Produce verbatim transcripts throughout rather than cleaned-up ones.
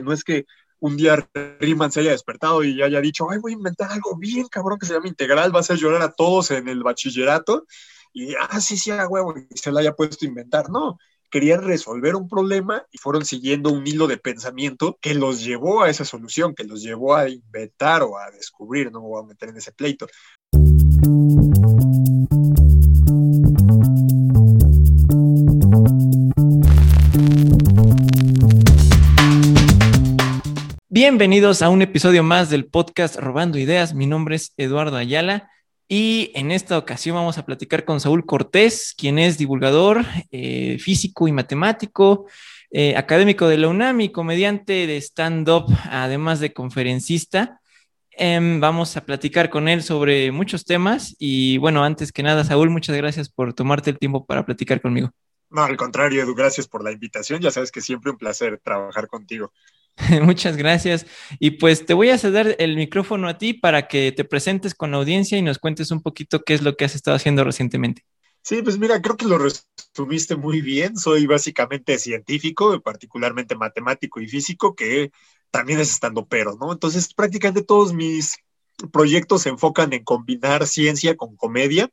No es que un día Riemann se haya despertado y haya dicho, ay, voy a inventar algo bien cabrón que se llama integral, va a hacer llorar a todos en el bachillerato, y, ah, sí, sí, a huevo, y se la haya puesto a inventar. No, querían resolver un problema y fueron siguiendo un hilo de pensamiento que los llevó a esa solución, que los llevó a inventar o a descubrir. No me voy a meter en ese pleito. Bienvenidos a un episodio más del podcast Robando Ideas. Mi nombre es Eduardo Ayala y en esta ocasión vamos a platicar con Saúl Cortés, quien es divulgador, eh, físico y matemático, eh, académico de la UNAM y comediante de stand-up, además de conferencista. Eh, vamos a platicar con él sobre muchos temas y bueno, antes que nada, Saúl, muchas gracias por tomarte el tiempo para platicar conmigo. No, al contrario, Edu, gracias por la invitación. Ya sabes que siempre un placer trabajar contigo. Muchas gracias. Y pues te voy a ceder el micrófono a ti para que te presentes con la audiencia y nos cuentes un poquito qué es lo que has estado haciendo recientemente. Sí, pues mira, creo que lo resumiste muy bien. Soy básicamente científico, particularmente matemático y físico, que también es estandopero, ¿no? Entonces, prácticamente todos mis proyectos se enfocan en combinar ciencia con comedia.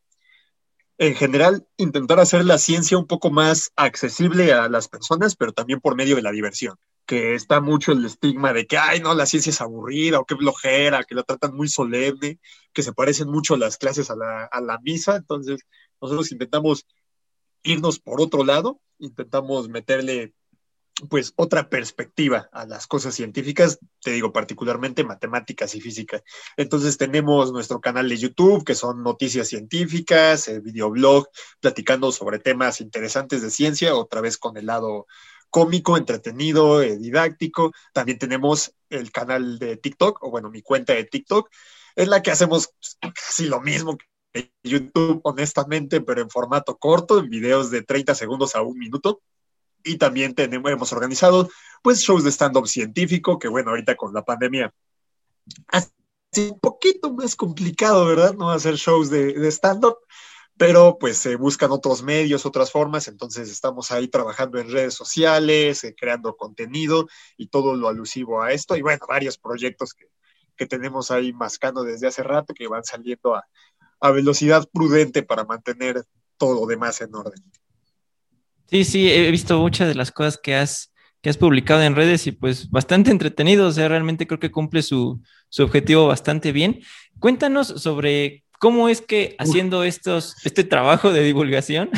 En general, intentar hacer la ciencia un poco más accesible a las personas, pero también por medio de la diversión, que está mucho el estigma de que, ay, no, la ciencia es aburrida o qué flojera, que la tratan muy solemne, que se parecen mucho las clases a la, a la misa. Entonces, nosotros intentamos irnos por otro lado, intentamos meterle pues otra perspectiva a las cosas científicas, te digo particularmente matemáticas y física. Entonces tenemos nuestro canal de YouTube, que son noticias científicas, el videoblog, platicando sobre temas interesantes de ciencia, otra vez con el lado cómico, entretenido, eh, didáctico. También tenemos el canal de TikTok, o bueno, mi cuenta de TikTok, en la que hacemos casi lo mismo que YouTube, honestamente, pero en formato corto, en videos de treinta segundos a un minuto. Y también tenemos, hemos organizado pues shows de stand-up científico, que bueno, ahorita con la pandemia ha sido un poquito más complicado, ¿verdad? No hacer shows de, de stand-up, pero pues se eh, buscan otros medios, otras formas. Entonces estamos ahí trabajando en redes sociales, eh, creando contenido y todo lo alusivo a esto. Y bueno, varios proyectos que, que tenemos ahí mascando desde hace rato, que van saliendo a, a velocidad prudente para mantener todo lo demás en orden. Sí, sí, he visto muchas de las cosas que has, que has publicado en redes y pues bastante entretenido, o sea, realmente creo que cumple su, su objetivo bastante bien. Cuéntanos sobre cómo es que haciendo estos, este trabajo de divulgación,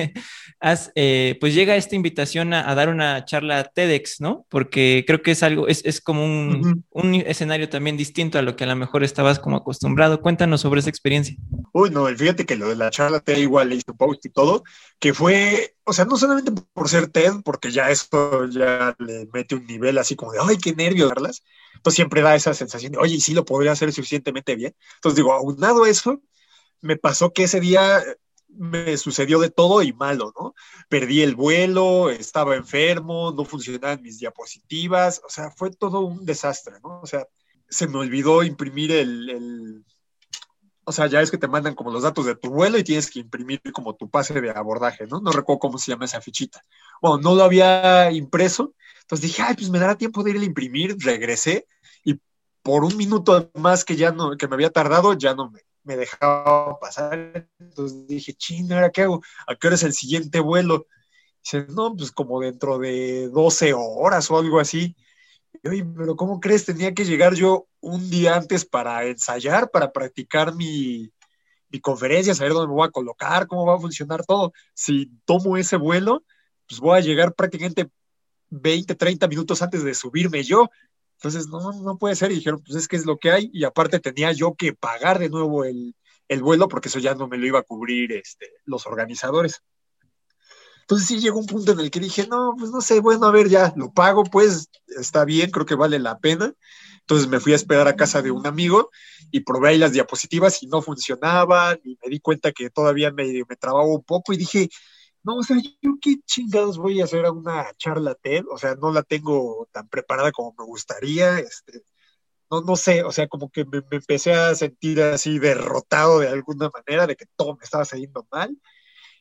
has, eh, pues llega esta invitación a, a dar una charla TEDx, ¿no? Porque creo que es algo, es, es como un, uh-huh. un escenario también distinto a lo que a lo mejor estabas como acostumbrado. Cuéntanos sobre esa experiencia. Uy, no, fíjate que lo de la charla TED igual le hice un post y todo, que fue, o sea, no solamente por ser TED, porque ya esto ya le mete un nivel así como de, ay, qué nervios darlas. Entonces siempre da esa sensación de, oye, ¿y sí lo podría hacer suficientemente bien? Entonces digo, aunado a eso, me pasó que ese día me sucedió de todo y malo, ¿no? Perdí el vuelo, estaba enfermo, no funcionaban mis diapositivas, o sea, fue todo un desastre, ¿no? O sea, se me olvidó imprimir el, el o sea, ya es que te mandan como los datos de tu vuelo y tienes que imprimir como tu pase de abordaje, ¿no? No recuerdo cómo se llama esa fichita. Bueno, no lo había impreso, entonces dije, ay, pues me dará tiempo de ir a imprimir, regresé y por un minuto más que ya no, que me había tardado, ya no me, me dejaba pasar. Entonces dije, ching, ¿ahora qué hago? ¿A qué hora es el siguiente vuelo? Dice, no, pues como dentro de doce horas o algo así. Oye, pero ¿cómo crees? Tenía que llegar yo un día antes para ensayar, para practicar mi, mi conferencia, saber dónde me voy a colocar, cómo va a funcionar todo. Si tomo ese vuelo, pues voy a llegar prácticamente veinte, treinta minutos antes de subirme yo. Entonces, no, no puede ser. Y dijeron, pues es que es lo que hay. Y aparte tenía yo que pagar de nuevo el, el vuelo, porque eso ya no me lo iba a cubrir este, los organizadores. Entonces sí llegó un punto en el que dije, no, pues no sé, bueno, a ver, ya, lo pago, pues está bien, creo que vale la pena. Entonces me fui a esperar a casa de un amigo y probé ahí las diapositivas y no funcionaban y me di cuenta que todavía me, me trababa un poco y dije, no, o sea, ¿yo qué chingados voy a hacer a una charla TED? O sea, no la tengo tan preparada como me gustaría, este, no, no sé, o sea, como que me, me empecé a sentir así derrotado de alguna manera, de que todo me estaba saliendo mal.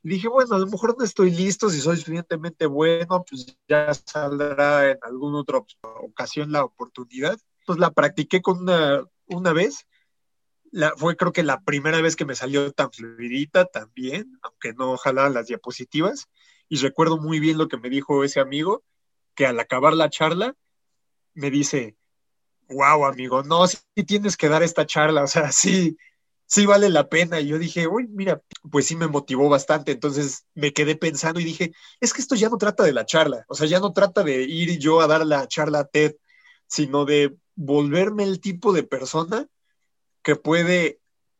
Y dije, bueno, a lo mejor no estoy listo, si soy suficientemente bueno, pues ya saldrá en alguna otra ocasión la oportunidad. Pues la practiqué con una, una vez. La, fue creo que la primera vez que me salió tan fluidita también, aunque no jalaba las diapositivas. Y recuerdo muy bien lo que me dijo ese amigo, que al acabar la charla me dice, wow, amigo, no, sí tienes que dar esta charla, o sea, sí, sí vale la pena. Y yo dije, uy, mira, pues sí me motivó bastante. Entonces me quedé pensando y dije, es que esto ya no trata de la charla, o sea, ya no trata de ir yo a dar la charla a TED, sino de volverme el tipo de persona que puede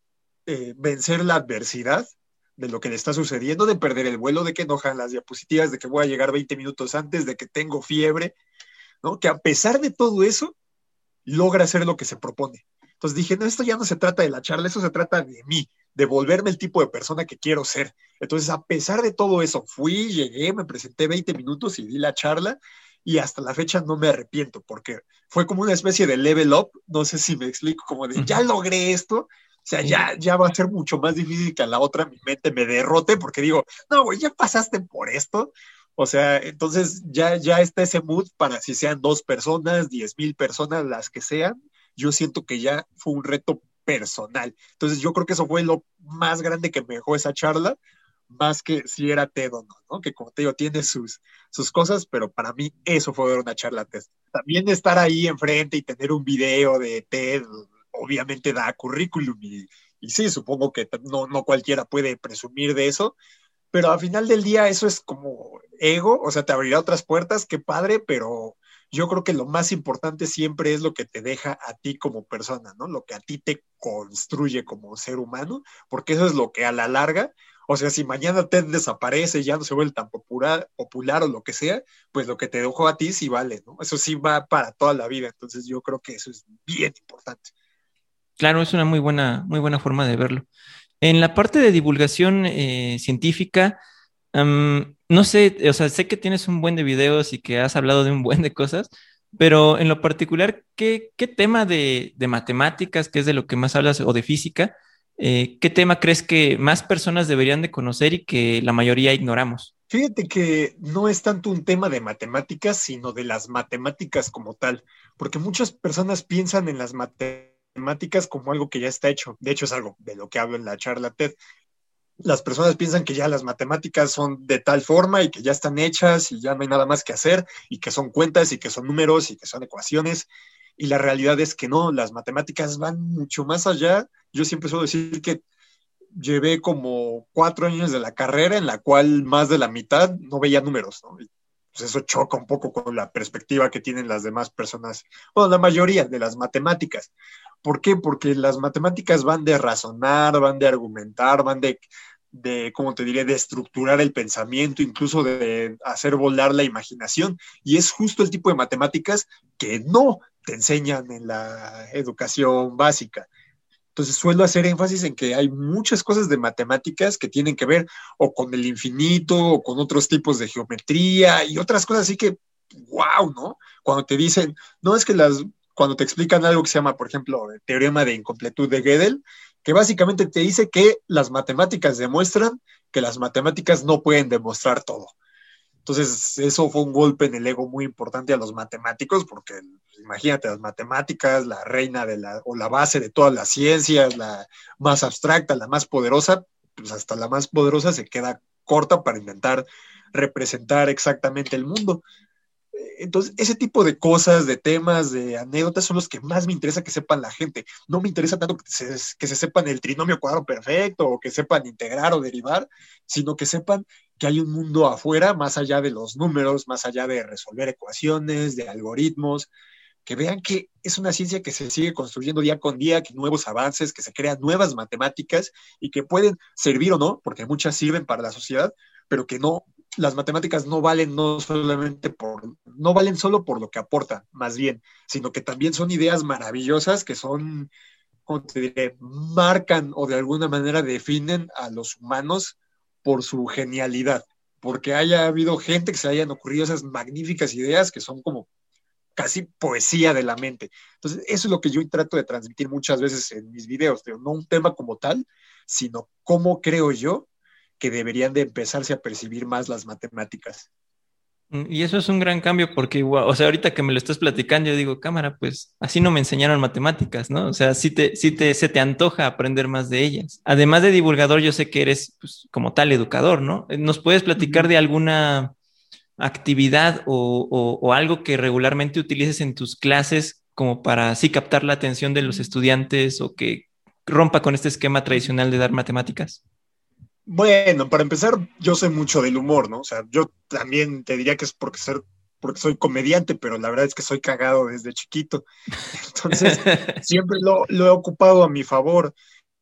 eh, vencer la adversidad de lo que le está sucediendo, de perder el vuelo, de que enojan las diapositivas, de que voy a llegar veinte minutos antes, de que tengo fiebre, ¿no? Que a pesar de todo eso, logra hacer lo que se propone. Entonces dije, no, esto ya no se trata de la charla, eso se trata de mí, de volverme el tipo de persona que quiero ser. Entonces, a pesar de todo eso, fui, llegué, me presenté veinte minutos y di la charla y hasta la fecha no me arrepiento porque fue como una especie de level up, no sé si me explico, como de ya logré esto, o sea, ya, ya va a ser mucho más difícil que a la otra mi mente me derrote porque digo, no, güey, ya pasaste por esto. O sea, entonces ya, ya está ese mood para si sean dos personas, diez mil personas, las que sean. Yo siento que ya fue un reto personal. Entonces yo creo que eso fue lo más grande que me dejó esa charla, más que si era TED o no, ¿no? Que como te digo, tiene sus, sus cosas, pero para mí eso fue una charla TED. También estar ahí enfrente y tener un video de TED, obviamente da currículum y, y sí, supongo que no, no cualquiera puede presumir de eso, pero al final del día eso es como ego, o sea, te abrirá otras puertas, qué padre, pero yo creo que lo más importante siempre es lo que te deja a ti como persona, ¿no? Lo que a ti te construye como ser humano, porque eso es lo que a la larga, o sea, si mañana Ted desaparece, ya no se vuelve tan popular, popular o lo que sea, pues lo que te dejó a ti sí vale, ¿no? Eso sí va para toda la vida, entonces yo creo que eso es bien importante. Claro, es una muy buena, muy buena forma de verlo. En la parte de divulgación eh, científica, am, no sé, o sea, sé que tienes un buen de videos y que has hablado de un buen de cosas, pero en lo particular, ¿qué, qué tema de, de matemáticas, que es de lo que más hablas, o de física, eh, qué tema crees que más personas deberían de conocer y que la mayoría ignoramos? Fíjate que no es tanto un tema de matemáticas, sino de las matemáticas como tal, porque muchas personas piensan en las matemáticas como algo que ya está hecho. De hecho, es algo de lo que hablo en la charla TED. Las personas piensan que ya las matemáticas son de tal forma y que ya están hechas y ya no hay nada más que hacer y que son cuentas y que son números y que son ecuaciones. Y la realidad es que no, las matemáticas van mucho más allá. Yo siempre suelo decir que llevé como cuatro años de la carrera en la cual más de la mitad no veía números, ¿no? Y pues eso choca un poco con la perspectiva que tienen las demás personas, bueno, la mayoría de las matemáticas. ¿Por qué? Porque las matemáticas van de razonar, van de argumentar, van de, de, ¿cómo te diré?, de estructurar el pensamiento, incluso de hacer volar la imaginación. Y es justo el tipo de matemáticas que no te enseñan en la educación básica. Entonces suelo hacer énfasis en que hay muchas cosas de matemáticas que tienen que ver o con el infinito o con otros tipos de geometría y otras cosas así que, wow, ¿no? Cuando te dicen, no es que las, cuando te explican algo que se llama, por ejemplo, el teorema de incompletud de Gödel, que básicamente te dice que las matemáticas demuestran que las matemáticas no pueden demostrar todo. Entonces, eso fue un golpe en el ego muy importante a los matemáticos, porque pues, imagínate, las matemáticas, la reina de la, o la base de todas las ciencias, la más abstracta, la más poderosa, pues hasta la más poderosa se queda corta para intentar representar exactamente el mundo. Entonces, ese tipo de cosas, de temas, de anécdotas son los que más me interesa que sepan la gente. No me interesa tanto que se, que se sepan el trinomio cuadrado perfecto o que sepan integrar o derivar, sino que sepan que hay un mundo afuera, más allá de los números, más allá de resolver ecuaciones, de algoritmos, que vean que es una ciencia que se sigue construyendo día con día, que nuevos avances, que se crean nuevas matemáticas y que pueden servir o no, porque muchas sirven para la sociedad, pero que no, las matemáticas no valen no solamente por, no valen solo por lo que aportan, más bien, sino que también son ideas maravillosas que son, ¿cómo te diré?, marcan o de alguna manera definen a los humanos por su genialidad, porque haya habido gente que se hayan ocurrido esas magníficas ideas que son como casi poesía de la mente. Entonces, eso es lo que yo trato de transmitir muchas veces en mis videos, pero no un tema como tal, sino cómo creo yo que deberían de empezarse a percibir más las matemáticas. Y eso es un gran cambio porque, igual, o sea, ahorita que me lo estás platicando, yo digo, cámara, pues así no me enseñaron matemáticas, ¿no? O sea, sí te, sí te, se te antoja aprender más de ellas. Además de divulgador, yo sé que eres, pues, como tal, educador, ¿no? ¿Nos puedes platicar de alguna actividad o, o, o algo que regularmente utilices en tus clases como para así captar la atención de los estudiantes o que rompa con este esquema tradicional de dar matemáticas? Bueno, para empezar, yo sé mucho del humor, ¿no? O sea, yo también te diría que es porque, ser, porque soy comediante, pero la verdad es que soy cagado desde chiquito. Entonces, siempre lo, lo he ocupado a mi favor.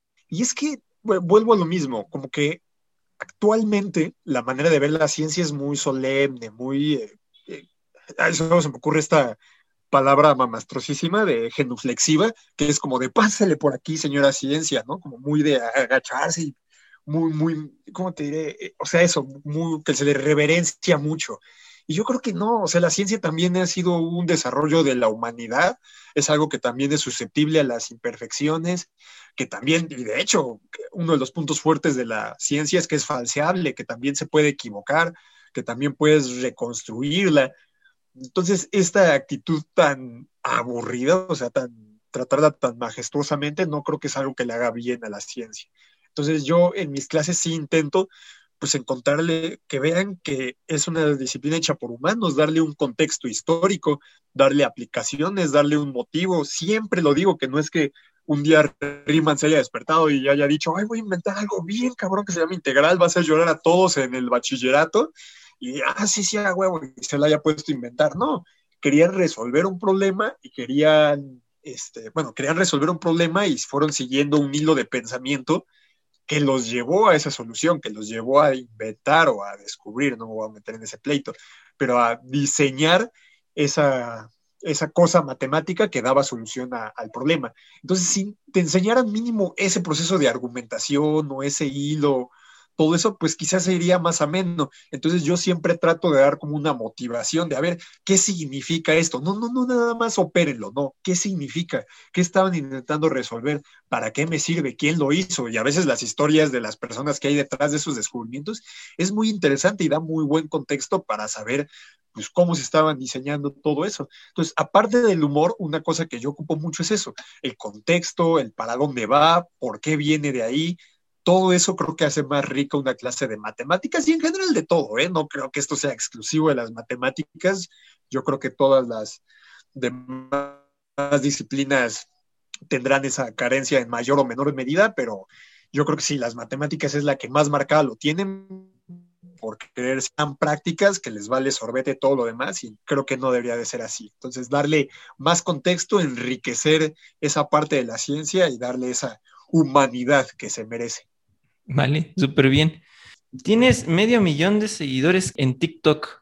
Y es que bueno, vuelvo a lo mismo, como que actualmente la manera de ver la ciencia es muy solemne, muy... Eh, eh, a eso se me ocurre esta palabra mamastrosísima de genuflexiva, que es como de pásale por aquí, señora ciencia, ¿no? Como muy de agacharse y muy, muy, ¿cómo te diré? Eh, O sea, eso, muy, que se le reverencia mucho. Y yo creo que no, o sea, la ciencia también ha sido un desarrollo de la humanidad, es algo que también es susceptible a las imperfecciones, que también, y de hecho, uno de los puntos fuertes de la ciencia es que es falseable, que también se puede equivocar, que también puedes reconstruirla. Entonces, esta actitud tan aburrida, o sea, tan tratarla tan majestuosamente, no creo que es algo que le haga bien a la ciencia. Entonces, yo en mis clases sí intento, pues, encontrarle, que vean que es una disciplina hecha por humanos, darle un contexto histórico, darle aplicaciones, darle un motivo. Siempre lo digo, que no es que un día Riemann se haya despertado y haya dicho, ay, voy a inventar algo bien cabrón que se llama integral, va a hacer llorar a todos en el bachillerato y, ah, sí, sí, a huevo, y se la haya puesto a inventar. No, querían resolver un problema y querían, este, bueno, querían resolver un problema y fueron siguiendo un hilo de pensamiento que los llevó a esa solución, que los llevó a inventar o a descubrir, no me voy a meter en ese pleito, pero a diseñar esa, esa cosa matemática que daba solución a, al problema. Entonces, si te enseñaran mínimo ese proceso de argumentación o ese hilo, todo eso, pues quizás sería más ameno. Entonces yo siempre trato de dar como una motivación de, a ver, ¿qué significa esto? No, no, no, nada más opérenlo, no, ¿qué significa? ¿Qué estaban intentando resolver? ¿Para qué me sirve? ¿Quién lo hizo? Y a veces las historias de las personas que hay detrás de esos descubrimientos es muy interesante y da muy buen contexto para saber pues cómo se estaban diseñando todo eso. Entonces, aparte del humor, una cosa que yo ocupo mucho es eso, el contexto, el para dónde va, por qué viene de ahí, todo eso creo que hace más rica una clase de matemáticas y en general de todo, ¿eh? No creo que esto sea exclusivo de las matemáticas, yo creo que todas las demás disciplinas tendrán esa carencia en mayor o menor medida, pero yo creo que sí, las matemáticas es la que más marcada lo tienen por querer ser tan prácticas que les vale sorbete todo lo demás y creo que no debería de ser así. Entonces, darle más contexto, enriquecer esa parte de la ciencia y darle esa humanidad que se merece. Vale, súper bien. Tienes medio millón de seguidores en TikTok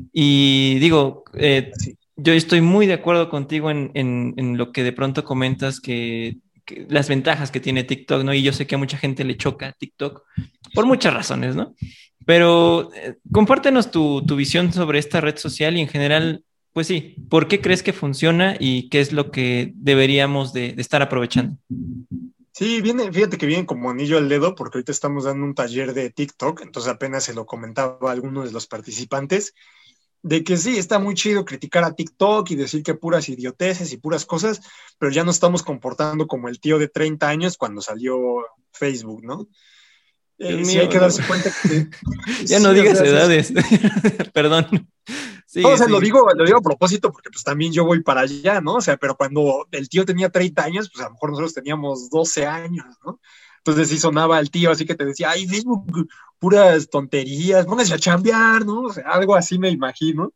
y digo, eh, Así. yo estoy muy de acuerdo contigo en, en- en lo que de pronto comentas que, que las ventajas que tiene TikTok, ¿no? Y yo sé que a mucha gente le choca TikTok por muchas razones, ¿no? Pero eh, compártenos tu, tu visión sobre esta red social y en general, pues sí, ¿por qué crees que funciona y qué es lo que deberíamos de, de estar aprovechando? Sí, viene, fíjate que viene como anillo al dedo porque ahorita estamos dando un taller de TikTok, entonces apenas se lo comentaba a alguno de los participantes, de que sí, está muy chido criticar a TikTok y decir que puras idioteces y puras cosas, pero ya no estamos comportando como el tío de treinta años cuando salió Facebook, ¿no? Dios Eh, sí hay mío, que no. darse cuenta que Ya no sí, o digas sea, sí, edades. Perdón. no, o Sigue, sea, lo sigue. digo, lo digo a propósito porque pues también yo voy para allá, ¿no? O sea, pero cuando el tío tenía treinta años, pues a lo mejor nosotros teníamos doce años, ¿no? Entonces sí sonaba el tío así que te decía, ay, Facebook, puras tonterías, póngase a chambear, ¿no? O sea, algo así me imagino,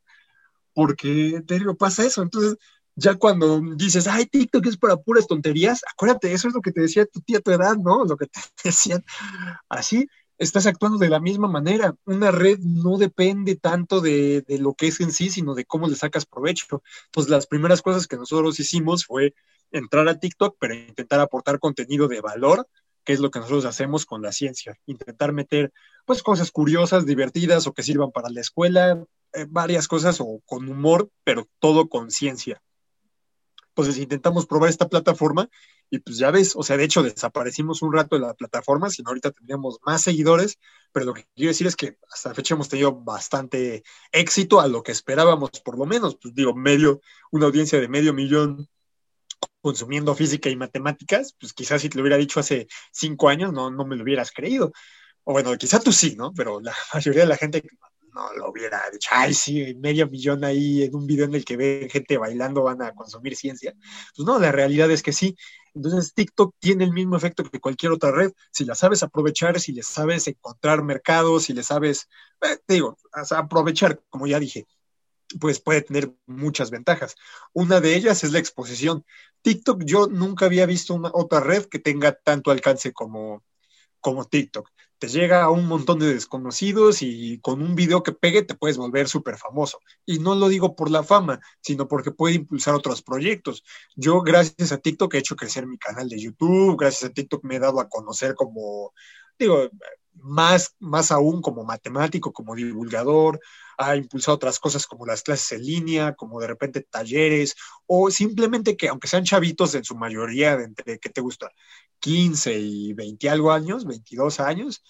porque te digo, pasa eso. Entonces, ya cuando dices, ay, TikTok es para puras tonterías, acuérdate, eso es lo que te decía tu tía a tu edad, ¿no? Lo que te decían así estás actuando de la misma manera. Una red no depende tanto de, de, lo que es en sí, sino de cómo le sacas provecho. Pues las primeras cosas que nosotros hicimos fue entrar a TikTok, pero intentar aportar contenido de valor, que es lo que nosotros hacemos con la ciencia. Intentar meter pues cosas curiosas, divertidas o que sirvan para la escuela, eh, varias cosas o con humor, pero todo con ciencia. Entonces intentamos probar esta plataforma y pues ya ves, o sea, de hecho desaparecimos un rato de la plataforma, sino ahorita tendríamos más seguidores, pero lo que quiero decir es que hasta la fecha hemos tenido bastante éxito a lo que esperábamos, por lo menos, pues digo, medio, una audiencia de medio millón consumiendo física y matemáticas, pues quizás si te lo hubiera dicho hace cinco años no, no me lo hubieras creído. O bueno, quizá tú sí, ¿no? Pero la mayoría de la gente no lo hubiera dicho, ay, sí, medio millón ahí en un video en el que ven gente bailando van a consumir ciencia. Pues no, la realidad es que sí. Entonces TikTok tiene el mismo efecto que cualquier otra red. Si la sabes aprovechar, si le sabes encontrar mercados, si le sabes, eh, te digo, aprovechar, como ya dije, pues puede tener muchas ventajas. Una de ellas es la exposición. TikTok, yo nunca había visto una otra red que tenga tanto alcance como, como TikTok. Te llega a un montón de desconocidos y con un video que pegue te puedes volver súper famoso. Y no lo digo por la fama, sino porque puede impulsar otros proyectos. Yo, gracias a TikTok, he hecho crecer mi canal de YouTube, gracias a TikTok me he dado a conocer como, digo, más, más aún como matemático, como divulgador, ha impulsado otras cosas como las clases en línea, como de repente talleres, o simplemente que aunque sean chavitos en su mayoría, de entre, ¿qué te gusta? quince y veinte algo años, veintidós años,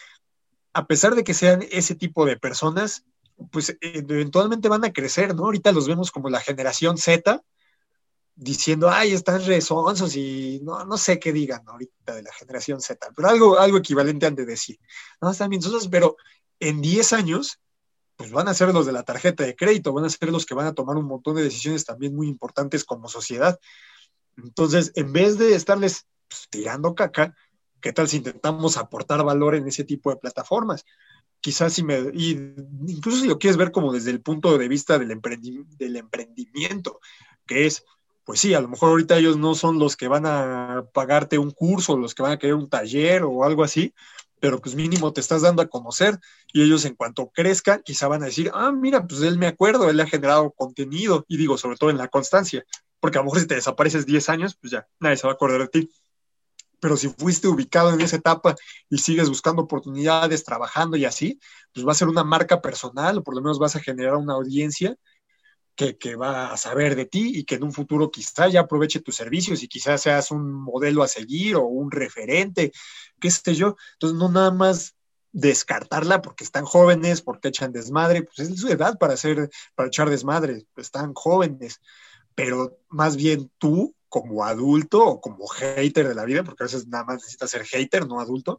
a pesar de que sean ese tipo de personas, pues eventualmente van a crecer, ¿no? Ahorita los vemos como la generación Z, diciendo, ay, están rezonzos y no, no sé qué digan ahorita de la generación Z, pero algo, algo equivalente han de decir. No, están bien sosos, pero en diez años, pues van a ser los de la tarjeta de crédito, van a ser los que van a tomar un montón de decisiones también muy importantes como sociedad. Entonces, en vez de estarles pues, tirando caca, ¿qué tal si intentamos aportar valor en ese tipo de plataformas? Quizás si me, y incluso si lo quieres ver como desde el punto de vista del, emprendi, del emprendimiento, que es, pues sí, a lo mejor ahorita ellos no son los que van a pagarte un curso, los que van a querer un taller o algo así, pero pues mínimo te estás dando a conocer y ellos en cuanto crezcan quizá van a decir, ah, mira, pues él me acuerdo, él ha generado contenido y digo, sobre todo en la constancia, porque a lo mejor si te desapareces diez años, pues ya, nadie se va a acordar de ti. Pero si fuiste ubicado en esa etapa y sigues buscando oportunidades, trabajando y así, pues va a ser una marca personal, o por lo menos vas a generar una audiencia que, que va a saber de ti y que en un futuro quizá ya aproveche tus servicios y quizás seas un modelo a seguir o un referente, qué sé yo. Entonces no nada más descartarla porque están jóvenes, porque echan desmadre, pues es su edad para hacer, para echar desmadre, pues están jóvenes, pero más bien tú como adulto o como hater de la vida, porque a veces nada más necesitas ser hater, no adulto,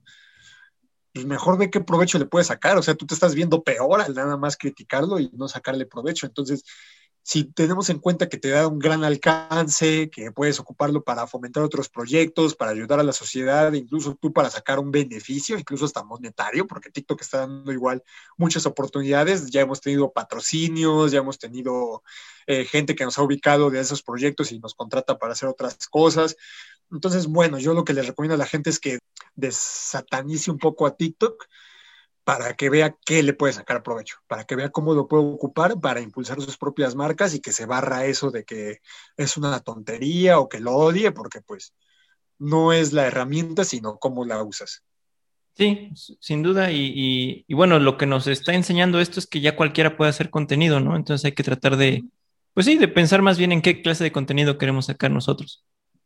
pues mejor ve qué provecho le puedes sacar. O sea, tú te estás viendo peor al nada más criticarlo y no sacarle provecho. Entonces, si tenemos en cuenta que te da un gran alcance, que puedes ocuparlo para fomentar otros proyectos, para ayudar a la sociedad, incluso tú para sacar un beneficio, incluso hasta monetario, porque TikTok está dando igual muchas oportunidades. Ya hemos tenido patrocinios, ya hemos tenido eh, gente que nos ha ubicado de esos proyectos y nos contrata para hacer otras cosas. Entonces, bueno, yo lo que les recomiendo a la gente es que desatanice un poco a TikTok para que vea qué le puede sacar provecho, para que vea cómo lo puede ocupar para impulsar sus propias marcas y que se barra eso de que es una tontería o que lo odie, porque pues no es la herramienta, sino cómo la usas. Sí, sin duda. Y, y, y bueno, lo que nos está enseñando esto es que ya cualquiera puede hacer contenido, ¿no? Entonces hay que tratar de, pues sí, de pensar más bien en qué clase de contenido queremos sacar nosotros.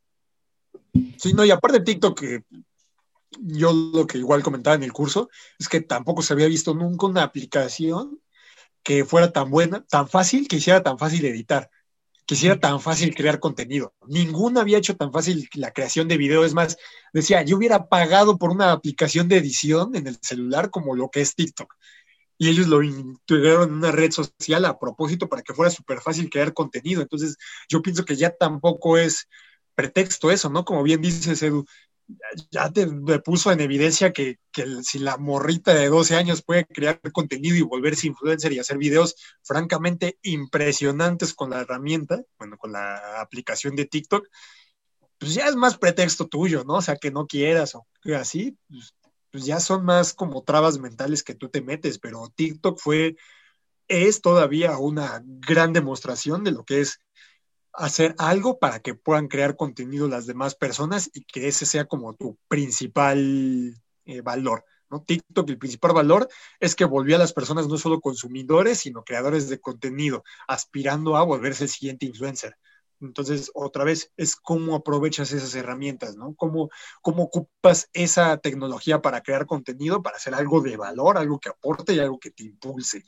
Sí, no, y aparte de TikTok, que yo lo que igual comentaba en el curso es que tampoco se había visto nunca una aplicación que fuera tan buena, tan fácil, que hiciera tan fácil editar, que hiciera tan fácil crear contenido. Ninguna había hecho tan fácil la creación de video. Es más, decía, yo hubiera pagado por una aplicación de edición en el celular como lo que es TikTok. Y ellos lo integraron en una red social a propósito para que fuera súper fácil crear contenido. Entonces, yo pienso que ya tampoco es pretexto eso, ¿no? Como bien dices, Edu, ya te, te puso en evidencia que, que el, si la morrita de doce años puede crear contenido y volverse influencer y hacer videos francamente impresionantes con la herramienta, bueno, con la aplicación de TikTok, pues ya es más pretexto tuyo, ¿no? O sea, que no quieras o que así, pues, pues ya son más como trabas mentales que tú te metes, pero TikTok fue, es todavía una gran demostración de lo que es hacer algo para que puedan crear contenido las demás personas y que ese sea como tu principal eh, valor, ¿no? TikTok, el principal valor es que volvió a las personas no solo consumidores, sino creadores de contenido, aspirando a volverse el siguiente influencer. Entonces, otra vez, es cómo aprovechas esas herramientas, ¿no? Cómo, cómo ocupas esa tecnología para crear contenido, para hacer algo de valor, algo que aporte y algo que te impulse.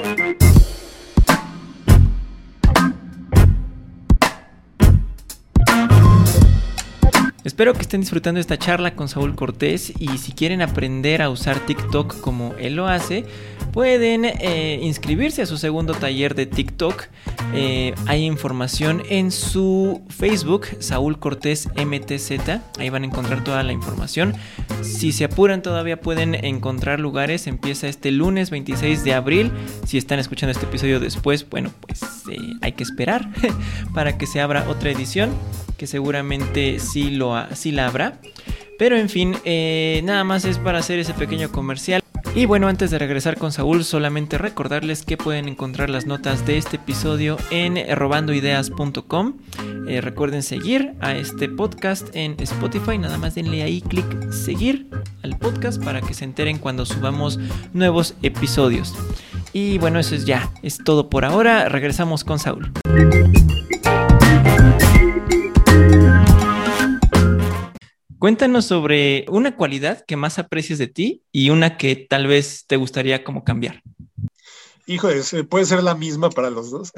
Espero que estén disfrutando esta charla con Saúl Cortés, y si quieren aprender a usar TikTok como él lo hace, pueden eh, inscribirse a su segundo taller de TikTok. Eh, hay información en su Facebook, Saúl Cortés M T Z. Ahí van a encontrar toda la información. Si se apuran, todavía pueden encontrar lugares. Empieza este lunes veintiséis de abril. Si están escuchando este episodio después, bueno, pues eh, hay que esperar para que se abra otra edición, que seguramente sí, lo ha, sí la habrá. Pero en fin, eh, nada más es para hacer ese pequeño comercial. Y bueno, antes de regresar con Saúl, solamente recordarles que pueden encontrar las notas de este episodio en robando ideas punto com. Eh, recuerden seguir a este podcast en Spotify. Nada más denle ahí clic seguir al podcast para que se enteren cuando subamos nuevos episodios. Y bueno, eso es ya, es todo por ahora. Regresamos con Saúl. Cuéntanos sobre una cualidad que más aprecies de ti y una que tal vez te gustaría como cambiar. Híjole, puede ser la misma para los dos.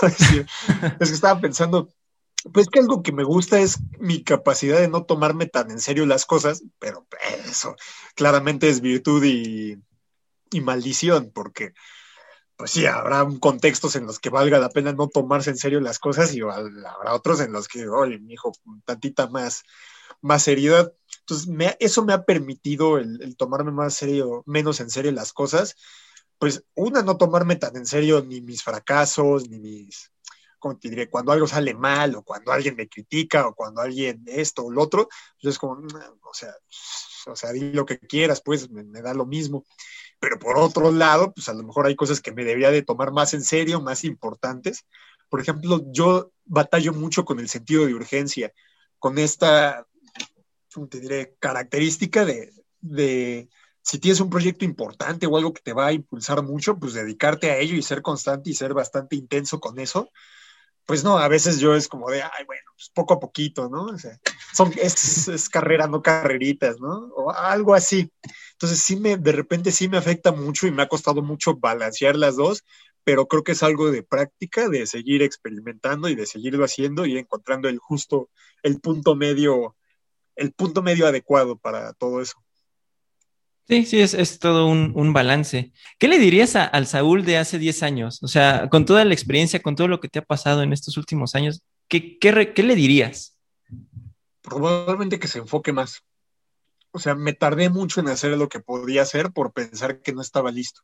Es que estaba pensando, pues que algo que me gusta es mi capacidad de no tomarme tan en serio las cosas, pero eso claramente es virtud y, y maldición, porque pues sí, habrá contextos en los que valga la pena no tomarse en serio las cosas y habrá otros en los que, oye, mijo, tantita más... más seriedad. Entonces, me, eso me ha permitido el, el tomarme más serio, menos en serio las cosas. Pues, una, no tomarme tan en serio ni mis fracasos, ni mis, ¿cómo te diré? Cuando algo sale mal, o cuando alguien me critica, o cuando alguien esto o lo otro, pues es como, o sea, o sea, di lo que quieras, pues, me, me da lo mismo. Pero por otro lado, pues a lo mejor hay cosas que me debería de tomar más en serio, más importantes. Por ejemplo, yo batallo mucho con el sentido de urgencia, con esta... te diré, característica de, de si tienes un proyecto importante o algo que te va a impulsar mucho, pues dedicarte a ello y ser constante y ser bastante intenso con eso. Pues no, a veces yo es como de, ay, bueno, pues poco a poquito, ¿no? O sea, son, es, es carrera, no carreritas, ¿no? O algo así. Entonces sí me, de repente sí me afecta mucho y me ha costado mucho balancear las dos, pero creo que es algo de práctica, de seguir experimentando y de seguirlo haciendo y encontrando el justo, el punto medio el punto medio adecuado para todo eso. Sí, sí, es, es todo un, un balance. ¿Qué le dirías a, al Saúl de hace diez años? O sea, con toda la experiencia, con todo lo que te ha pasado en estos últimos años, ¿qué, qué, re, qué le dirías? Probablemente que se enfoque más. O sea, me tardé mucho en hacer lo que podía hacer por pensar que no estaba listo.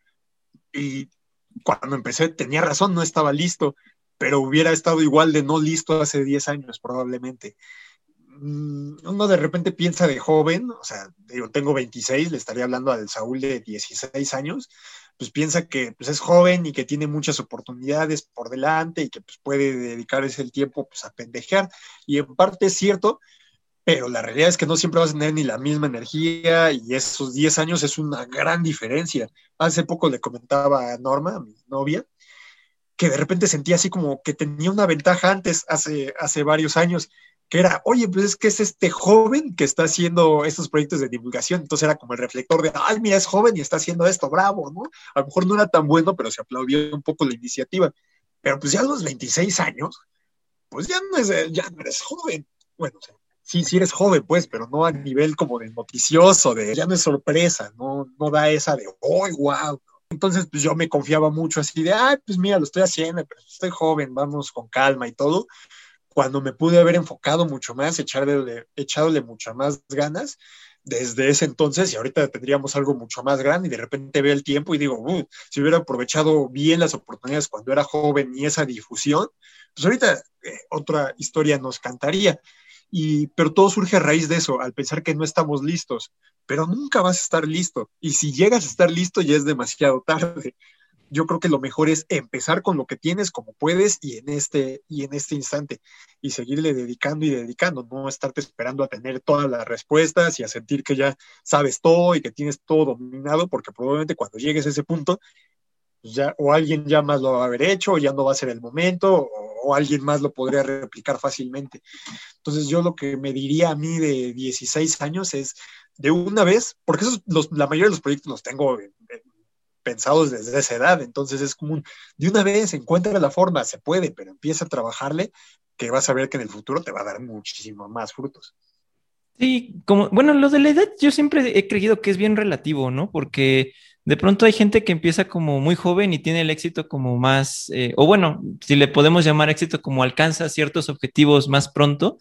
Y cuando empecé tenía razón, no estaba listo, pero hubiera estado igual de no listo hace diez años probablemente. Uno de repente piensa de joven, o sea, yo tengo veintiséis, le estaría hablando al Saúl de dieciséis años, pues piensa que pues, es joven y que tiene muchas oportunidades por delante y que pues, puede dedicar ese tiempo pues, a pendejear. Y en parte es cierto, pero la realidad es que no siempre vas a tener ni la misma energía y esos diez años es una gran diferencia. Hace poco le comentaba a Norma, a mi novia, que de repente sentía así como que tenía una ventaja antes, hace, hace varios años, que era, oye, pues es que es este joven que está haciendo estos proyectos de divulgación, entonces era como el reflector de, ay, mira, es joven y está haciendo esto, bravo, ¿no? A lo mejor no era tan bueno, pero se aplaudió un poco la iniciativa. Pero pues ya a los veintiséis años, pues ya no, es, ya no eres joven. Bueno, o sea, sí, sí eres joven, pues, pero no a nivel como de noticioso, de ya no es sorpresa, no, no da esa de, oh, wow. Entonces, pues yo me confiaba mucho así de, ay, pues mira, lo estoy haciendo, pero estoy joven, vamos con calma y todo. Cuando me pude haber enfocado mucho más, echarle, echándole muchas más ganas desde ese entonces, y ahorita tendríamos algo mucho más grande, y de repente veo el tiempo y digo, uh, si hubiera aprovechado bien las oportunidades cuando era joven y esa difusión, pues ahorita eh, otra historia nos cantaría. Y, pero todo surge a raíz de eso, al pensar que no estamos listos, pero nunca vas a estar listo, y si llegas a estar listo ya es demasiado tarde. Yo creo que lo mejor es empezar con lo que tienes como puedes y en este, y en este instante y seguirle dedicando y dedicando, no estarte esperando a tener todas las respuestas y a sentir que ya sabes todo y que tienes todo dominado, porque probablemente cuando llegues a ese punto ya, o alguien ya más lo va a haber hecho, o ya no va a ser el momento, o, o alguien más lo podría replicar fácilmente. Entonces yo lo que me diría a mí de dieciséis años es de una vez, porque esos, los, la mayoría de los proyectos los tengo en, en, pensados desde esa edad, entonces es como un, de una vez encuentra la forma, se puede, pero empieza a trabajarle, que vas a ver que en el futuro te va a dar muchísimo más frutos. Sí, como, bueno, lo de la edad yo siempre he creído que es bien relativo, ¿no? Porque de pronto hay gente que empieza como muy joven y tiene el éxito como más, eh, o bueno, si le podemos llamar éxito, como alcanza ciertos objetivos más pronto,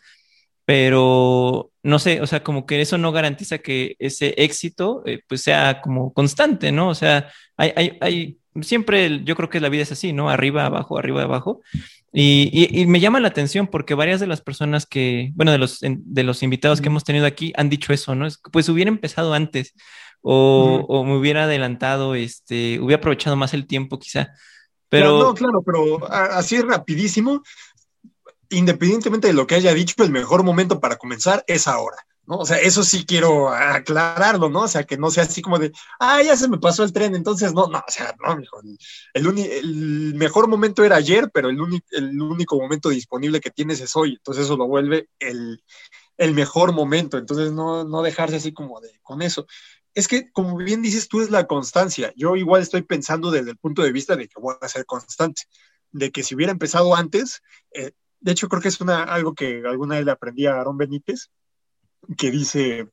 pero no sé, o sea, como que eso no garantiza que ese éxito eh, pues sea como constante, ¿no? O sea, hay, hay, hay, siempre el- yo creo que la vida es así, ¿no? Arriba, abajo, arriba, abajo. Y, y- y me llama la atención porque varias de las personas que, bueno, de los, en- de los invitados que Mm. hemos tenido aquí han dicho eso, ¿no? Es, que, pues hubiera empezado antes o, Mm. o me hubiera adelantado, este, hubiera aprovechado más el tiempo quizá, Claro, no, pero claro, pero a, así rapidísimo, independientemente de lo que haya dicho, el mejor momento para comenzar es ahora, ¿no? O sea, eso sí quiero aclararlo, ¿no? O sea, que no sea así como de, ah, ya se me pasó el tren, entonces no, no, o sea, no, mijo, el, el, uni, el mejor momento era ayer, pero el, uni, el único momento disponible que tienes es hoy, entonces eso lo vuelve el, el mejor momento, entonces no, no dejarse así como de con eso. Es que, como bien dices tú, es la constancia. Yo igual estoy pensando desde el punto de vista de que voy a ser constante, de que si hubiera empezado antes, eh, de hecho creo que es una, algo que alguna vez le aprendí a Aarón Benítez, que dice,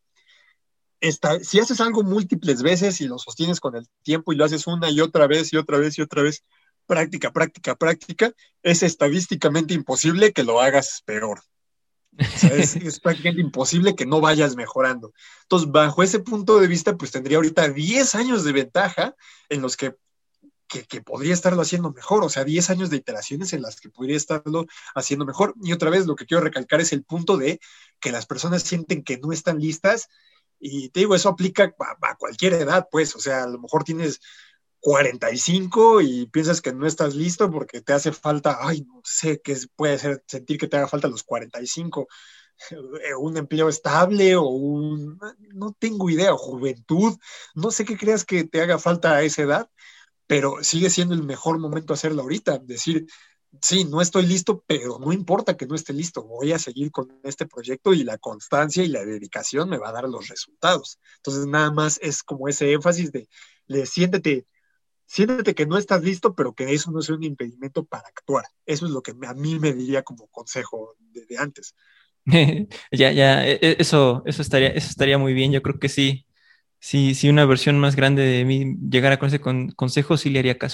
esta, si haces algo múltiples veces y lo sostienes con el tiempo y lo haces una y otra vez y otra vez y otra vez, práctica, práctica, práctica, es estadísticamente imposible que lo hagas peor. O sea, es, es, prácticamente imposible que no vayas mejorando. Entonces, bajo ese punto de vista, pues tendría ahorita diez años de ventaja en los que, que, que podría estarlo haciendo mejor. O sea, diez años de iteraciones en las que podría estarlo haciendo mejor. Y otra vez, lo que quiero recalcar es el punto de que las personas sienten que no están listas. Y te digo, eso aplica a, a cualquier edad, pues. O sea, a lo mejor tienes cuarenta y cinco y piensas que no estás listo porque te hace falta, ay, no sé, qué puede ser sentir que te haga falta a los cuarenta y cinco, un empleo estable o un, no tengo idea, o juventud, no sé qué creas que te haga falta a esa edad, pero sigue siendo el mejor momento hacerlo ahorita, decir, sí, no estoy listo, pero no importa que no esté listo, voy a seguir con este proyecto y la constancia y la dedicación me va a dar los resultados. Entonces nada más es como ese énfasis de, le siéntete siéntete que no estás listo, pero que eso no sea un impedimento para actuar. Eso es lo que a mí me diría como consejo de, de antes. ya, ya, e- e- eso, eso estaría, eso estaría muy bien. Yo creo que sí, sí, si una versión más grande de mí llegara con ese con- consejo, sí le haría caso.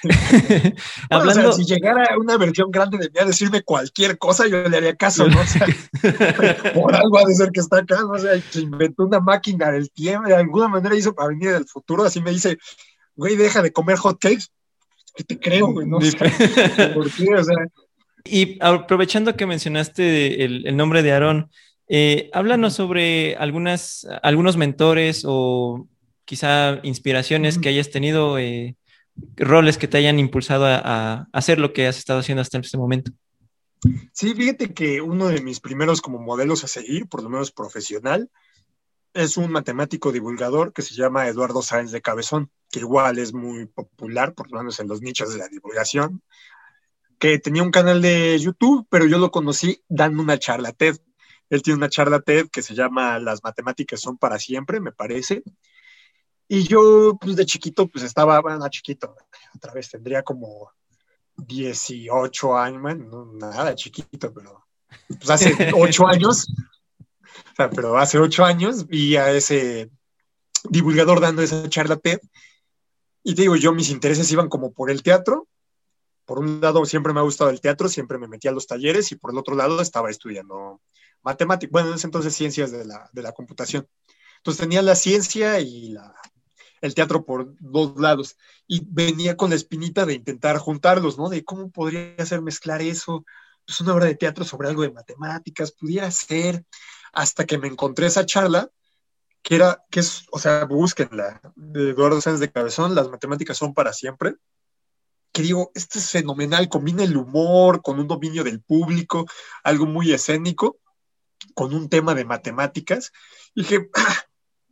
Bueno, o sea, si Hablando, llegara una versión grande de mí a decirme cualquier cosa, yo le haría caso, ¿no? O sea, por algo ha de ser que está acá, ¿no? O sea, que inventó una máquina del tiempo, de alguna manera hizo para venir del futuro, así me dice, güey, deja de comer hot cakes, que te creo, güey, ¿no? O sea, ¿por qué? O sea, y aprovechando que mencionaste el, el nombre de Aarón, eh, háblanos uh-huh, sobre algunas, algunos mentores o quizá inspiraciones uh-huh. que hayas tenido, eh, roles que te hayan impulsado a, a hacer lo que has estado haciendo hasta este momento. Sí, fíjate que uno de mis primeros como modelos a seguir, por lo menos profesional, es un matemático divulgador que se llama Eduardo Sáenz de Cabezón, que igual es muy popular, por lo menos en los nichos de la divulgación, que tenía un canal de YouTube, pero yo lo conocí dando una charla TED. Él tiene una charla TED que se llama Las matemáticas son para siempre, me parece. Y yo, pues de chiquito, pues estaba, bueno, no chiquito, otra vez tendría como dieciocho años, bueno, no, nada chiquito, pero pues hace ocho años, o sea, pero hace ocho años vi a ese divulgador dando esa charla TED. Y te digo, yo mis intereses iban como por el teatro. Por un lado, siempre me ha gustado el teatro, siempre me metí a los talleres y por el otro lado estaba estudiando matemáticas, bueno, en ese entonces ciencias de la, de la computación. Entonces tenía la ciencia y la, el teatro por dos lados y venía con la espinita de intentar juntarlos, ¿no? De cómo podría ser mezclar eso, pues una obra de teatro sobre algo de matemáticas, pudiera ser, hasta que me encontré esa charla que era, que es, o sea, búsquenla, de Eduardo Sáenz de Cabezón, Las matemáticas son para siempre, que digo, esto es fenomenal, combina el humor con un dominio del público, algo muy escénico, con un tema de matemáticas, y dije, ah,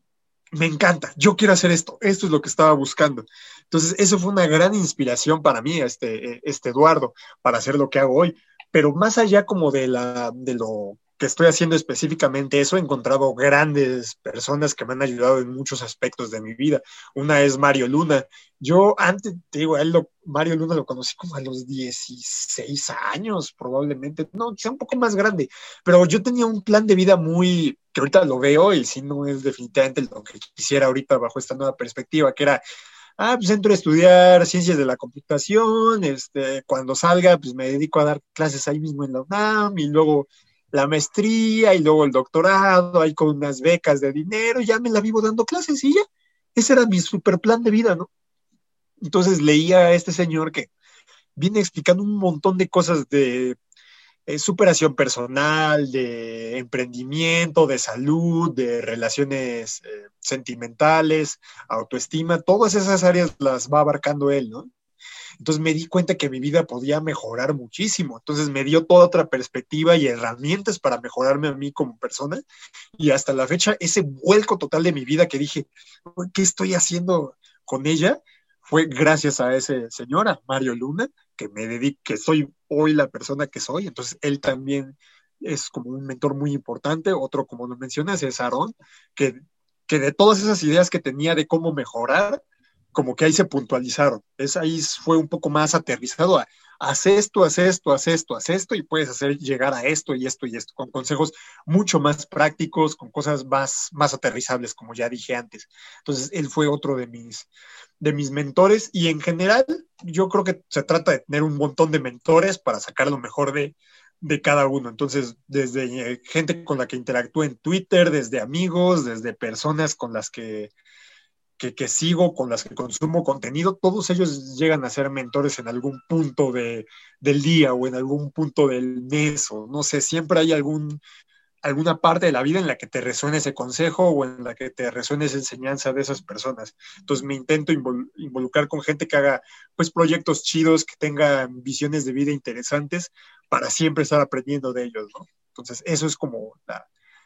me encanta, yo quiero hacer esto, esto es lo que estaba buscando. Entonces, eso fue una gran inspiración para mí, este, este Eduardo, para hacer lo que hago hoy. Pero más allá como de, la, de lo que estoy haciendo específicamente eso, he encontrado grandes personas que me han ayudado en muchos aspectos de mi vida. Una es Mario Luna. Yo antes, te digo, a él lo, Mario Luna lo conocí como a los dieciséis años, probablemente, no, sea un poco más grande, pero yo tenía un plan de vida muy, que ahorita lo veo y sí no es definitivamente lo que quisiera ahorita bajo esta nueva perspectiva, que era, ah, pues entro a estudiar ciencias de la computación, este, cuando salga, pues me dedico a dar clases ahí mismo en la UNAM y luego la maestría y luego el doctorado, ahí con unas becas de dinero, ya me la vivo dando clases y ya. Ese era mi super plan de vida, ¿no? Entonces leía a este señor que viene explicando un montón de cosas de eh, superación personal, de emprendimiento, de salud, de relaciones eh, sentimentales, autoestima, todas esas áreas las va abarcando él, ¿no? Entonces me di cuenta que mi vida podía mejorar muchísimo. Entonces me dio toda otra perspectiva y herramientas para mejorarme a mí como persona. Y hasta la fecha, ese vuelco total de mi vida que dije, ¿qué estoy haciendo con ella? Fue gracias a ese señor, a Mario Luna, que me dediqué, que soy hoy la persona que soy. Entonces él también es como un mentor muy importante. Otro, como lo mencionas, es Aarón, que, que de todas esas ideas que tenía de cómo mejorar, como que ahí se puntualizaron. Es, ahí fue un poco más aterrizado a haz esto, haz esto, haz esto, haz esto, y puedes hacer llegar a esto y esto y esto, con consejos mucho más prácticos, con cosas más, más aterrizables, como ya dije antes. Entonces, él fue otro de mis, de mis mentores, y en general, yo creo que se trata de tener un montón de mentores para sacar lo mejor de, de cada uno. Entonces, desde eh, gente con la que interactúo en Twitter, desde amigos, desde personas con las que que, que, sigo, con las que consumo contenido, todos ellos llegan a ser mentores en algún punto de, del día o en algún punto del mes, o no sé, siempre hay algún, alguna parte de la vida en la que te resuene ese consejo o en la que te resuene esa enseñanza de esas personas. Entonces me intento invol involucrar con gente que haga pues proyectos chidos, que tengan visiones de vida interesantes, para siempre estar aprendiendo de ellos, ¿no? Entonces eso es como la,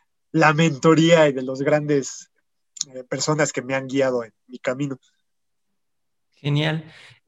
la mentoría y de los grandes eh, personas que me han guiado en mi camino. Genial.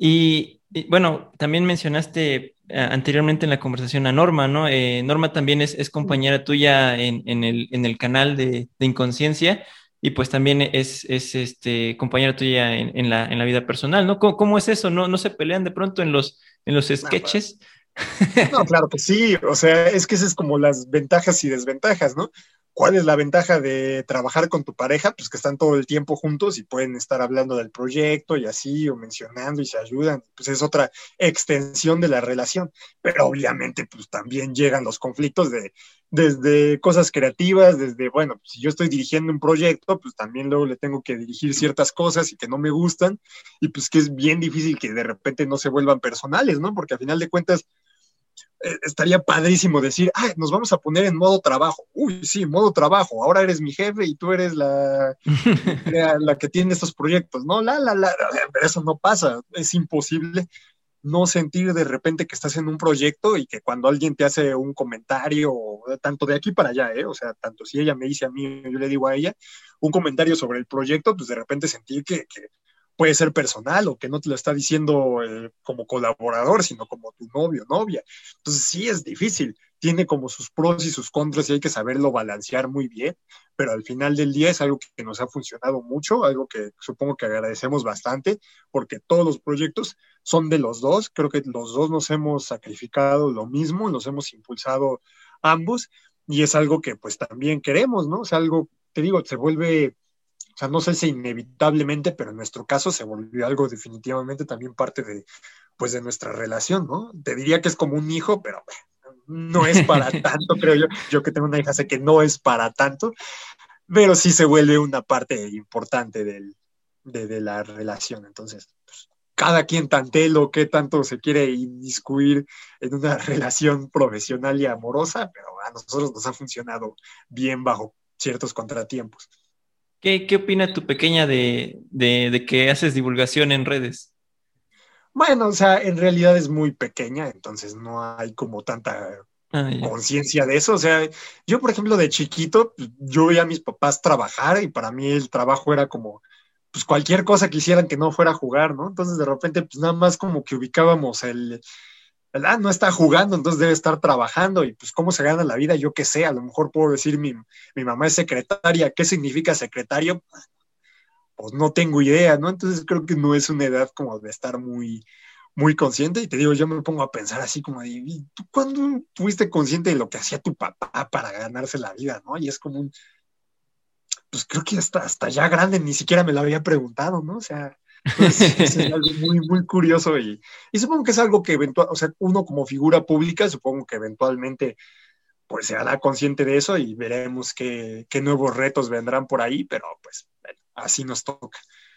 Y, y, bueno, también mencionaste eh, anteriormente en la conversación a Norma, ¿no? Eh, Norma también es, es compañera tuya en, en, el, en el canal de, de Inconsciencia, y pues también es, es este, compañera tuya en, en la, en la vida personal, ¿no? ¿Cómo, cómo es eso? ¿No, no se pelean de pronto en los, en los No, claro. sketches? No, claro que sí, o sea, es que esas es como las ventajas y desventajas, ¿no? ¿Cuál es la ventaja de trabajar con tu pareja? Pues que están todo el tiempo juntos y pueden estar hablando del proyecto y así, o mencionando y se ayudan. Pues es otra extensión de la relación. Pero obviamente, pues también llegan los conflictos de, desde cosas creativas, desde, bueno, si yo estoy dirigiendo un proyecto, pues también luego le tengo que dirigir ciertas cosas y que no me gustan, y pues que es bien difícil que de repente no se vuelvan personales, ¿no? Porque al final de cuentas, estaría padrísimo decir, ah, nos vamos a poner en modo trabajo. Uy, sí, modo trabajo. Ahora eres mi jefe y tú eres la, la, la que tiene estos proyectos. No, la, la, la, pero eso no pasa. Es imposible no sentir de repente que estás en un proyecto y que cuando alguien te hace un comentario, tanto de aquí para allá, ¿eh? O sea, tanto si ella me dice a mí, yo le digo a ella, un comentario sobre el proyecto, pues de repente sentir que, que puede ser personal, o que no te lo está diciendo eh, como colaborador, sino como tu novio, novia. Entonces sí es difícil, tiene como sus pros y sus contras y hay que saberlo balancear muy bien, pero al final del día es algo que nos ha funcionado mucho, algo que supongo que agradecemos bastante, porque todos los proyectos son de los dos, creo que los dos nos hemos sacrificado lo mismo, nos hemos impulsado ambos, y es algo que pues también queremos, ¿no? O sea, algo, te digo, se vuelve, o sea, no sé si inevitablemente, pero en nuestro caso se volvió algo definitivamente también parte de, pues, de nuestra relación, ¿no? Te diría que es como un hijo, pero no es para tanto, creo yo. Yo que tengo una hija sé que no es para tanto, pero sí se vuelve una parte importante del, de, de la relación. Entonces, pues, cada quien tantelo qué tanto se quiere inmiscuir en una relación profesional y amorosa, pero a nosotros nos ha funcionado bien bajo ciertos contratiempos. ¿Qué, qué opina tu pequeña de, de, de que haces divulgación en redes? Bueno, o sea, en realidad es muy pequeña, entonces no hay como tanta Ah, ya. conciencia de eso. O sea, yo, por ejemplo, de chiquito, pues, yo veía a mis papás trabajar y para mí el trabajo era como, pues cualquier cosa que hicieran que no fuera a jugar, ¿no? Entonces, de repente, pues nada más como que ubicábamos el, el, ah, no está jugando, entonces debe estar trabajando y pues cómo se gana la vida, yo qué sé, a lo mejor puedo decir mi, mi mamá es secretaria, ¿qué significa secretario? Pues no tengo idea, ¿no? Entonces creo que no es una edad como de estar muy, muy consciente y te digo, yo me pongo a pensar así como de, ¿y tú cuándo fuiste consciente de lo que hacía tu papá para ganarse la vida, ¿no? Y es como un, pues creo que hasta, hasta ya grande ni siquiera me lo había preguntado, ¿no? O sea, pues es algo muy, muy curioso y, y supongo que es algo que eventual, o sea, uno como figura pública, supongo que eventualmente pues se hará consciente de eso y veremos qué, qué nuevos retos vendrán por ahí, pero pues bueno, así nos toca.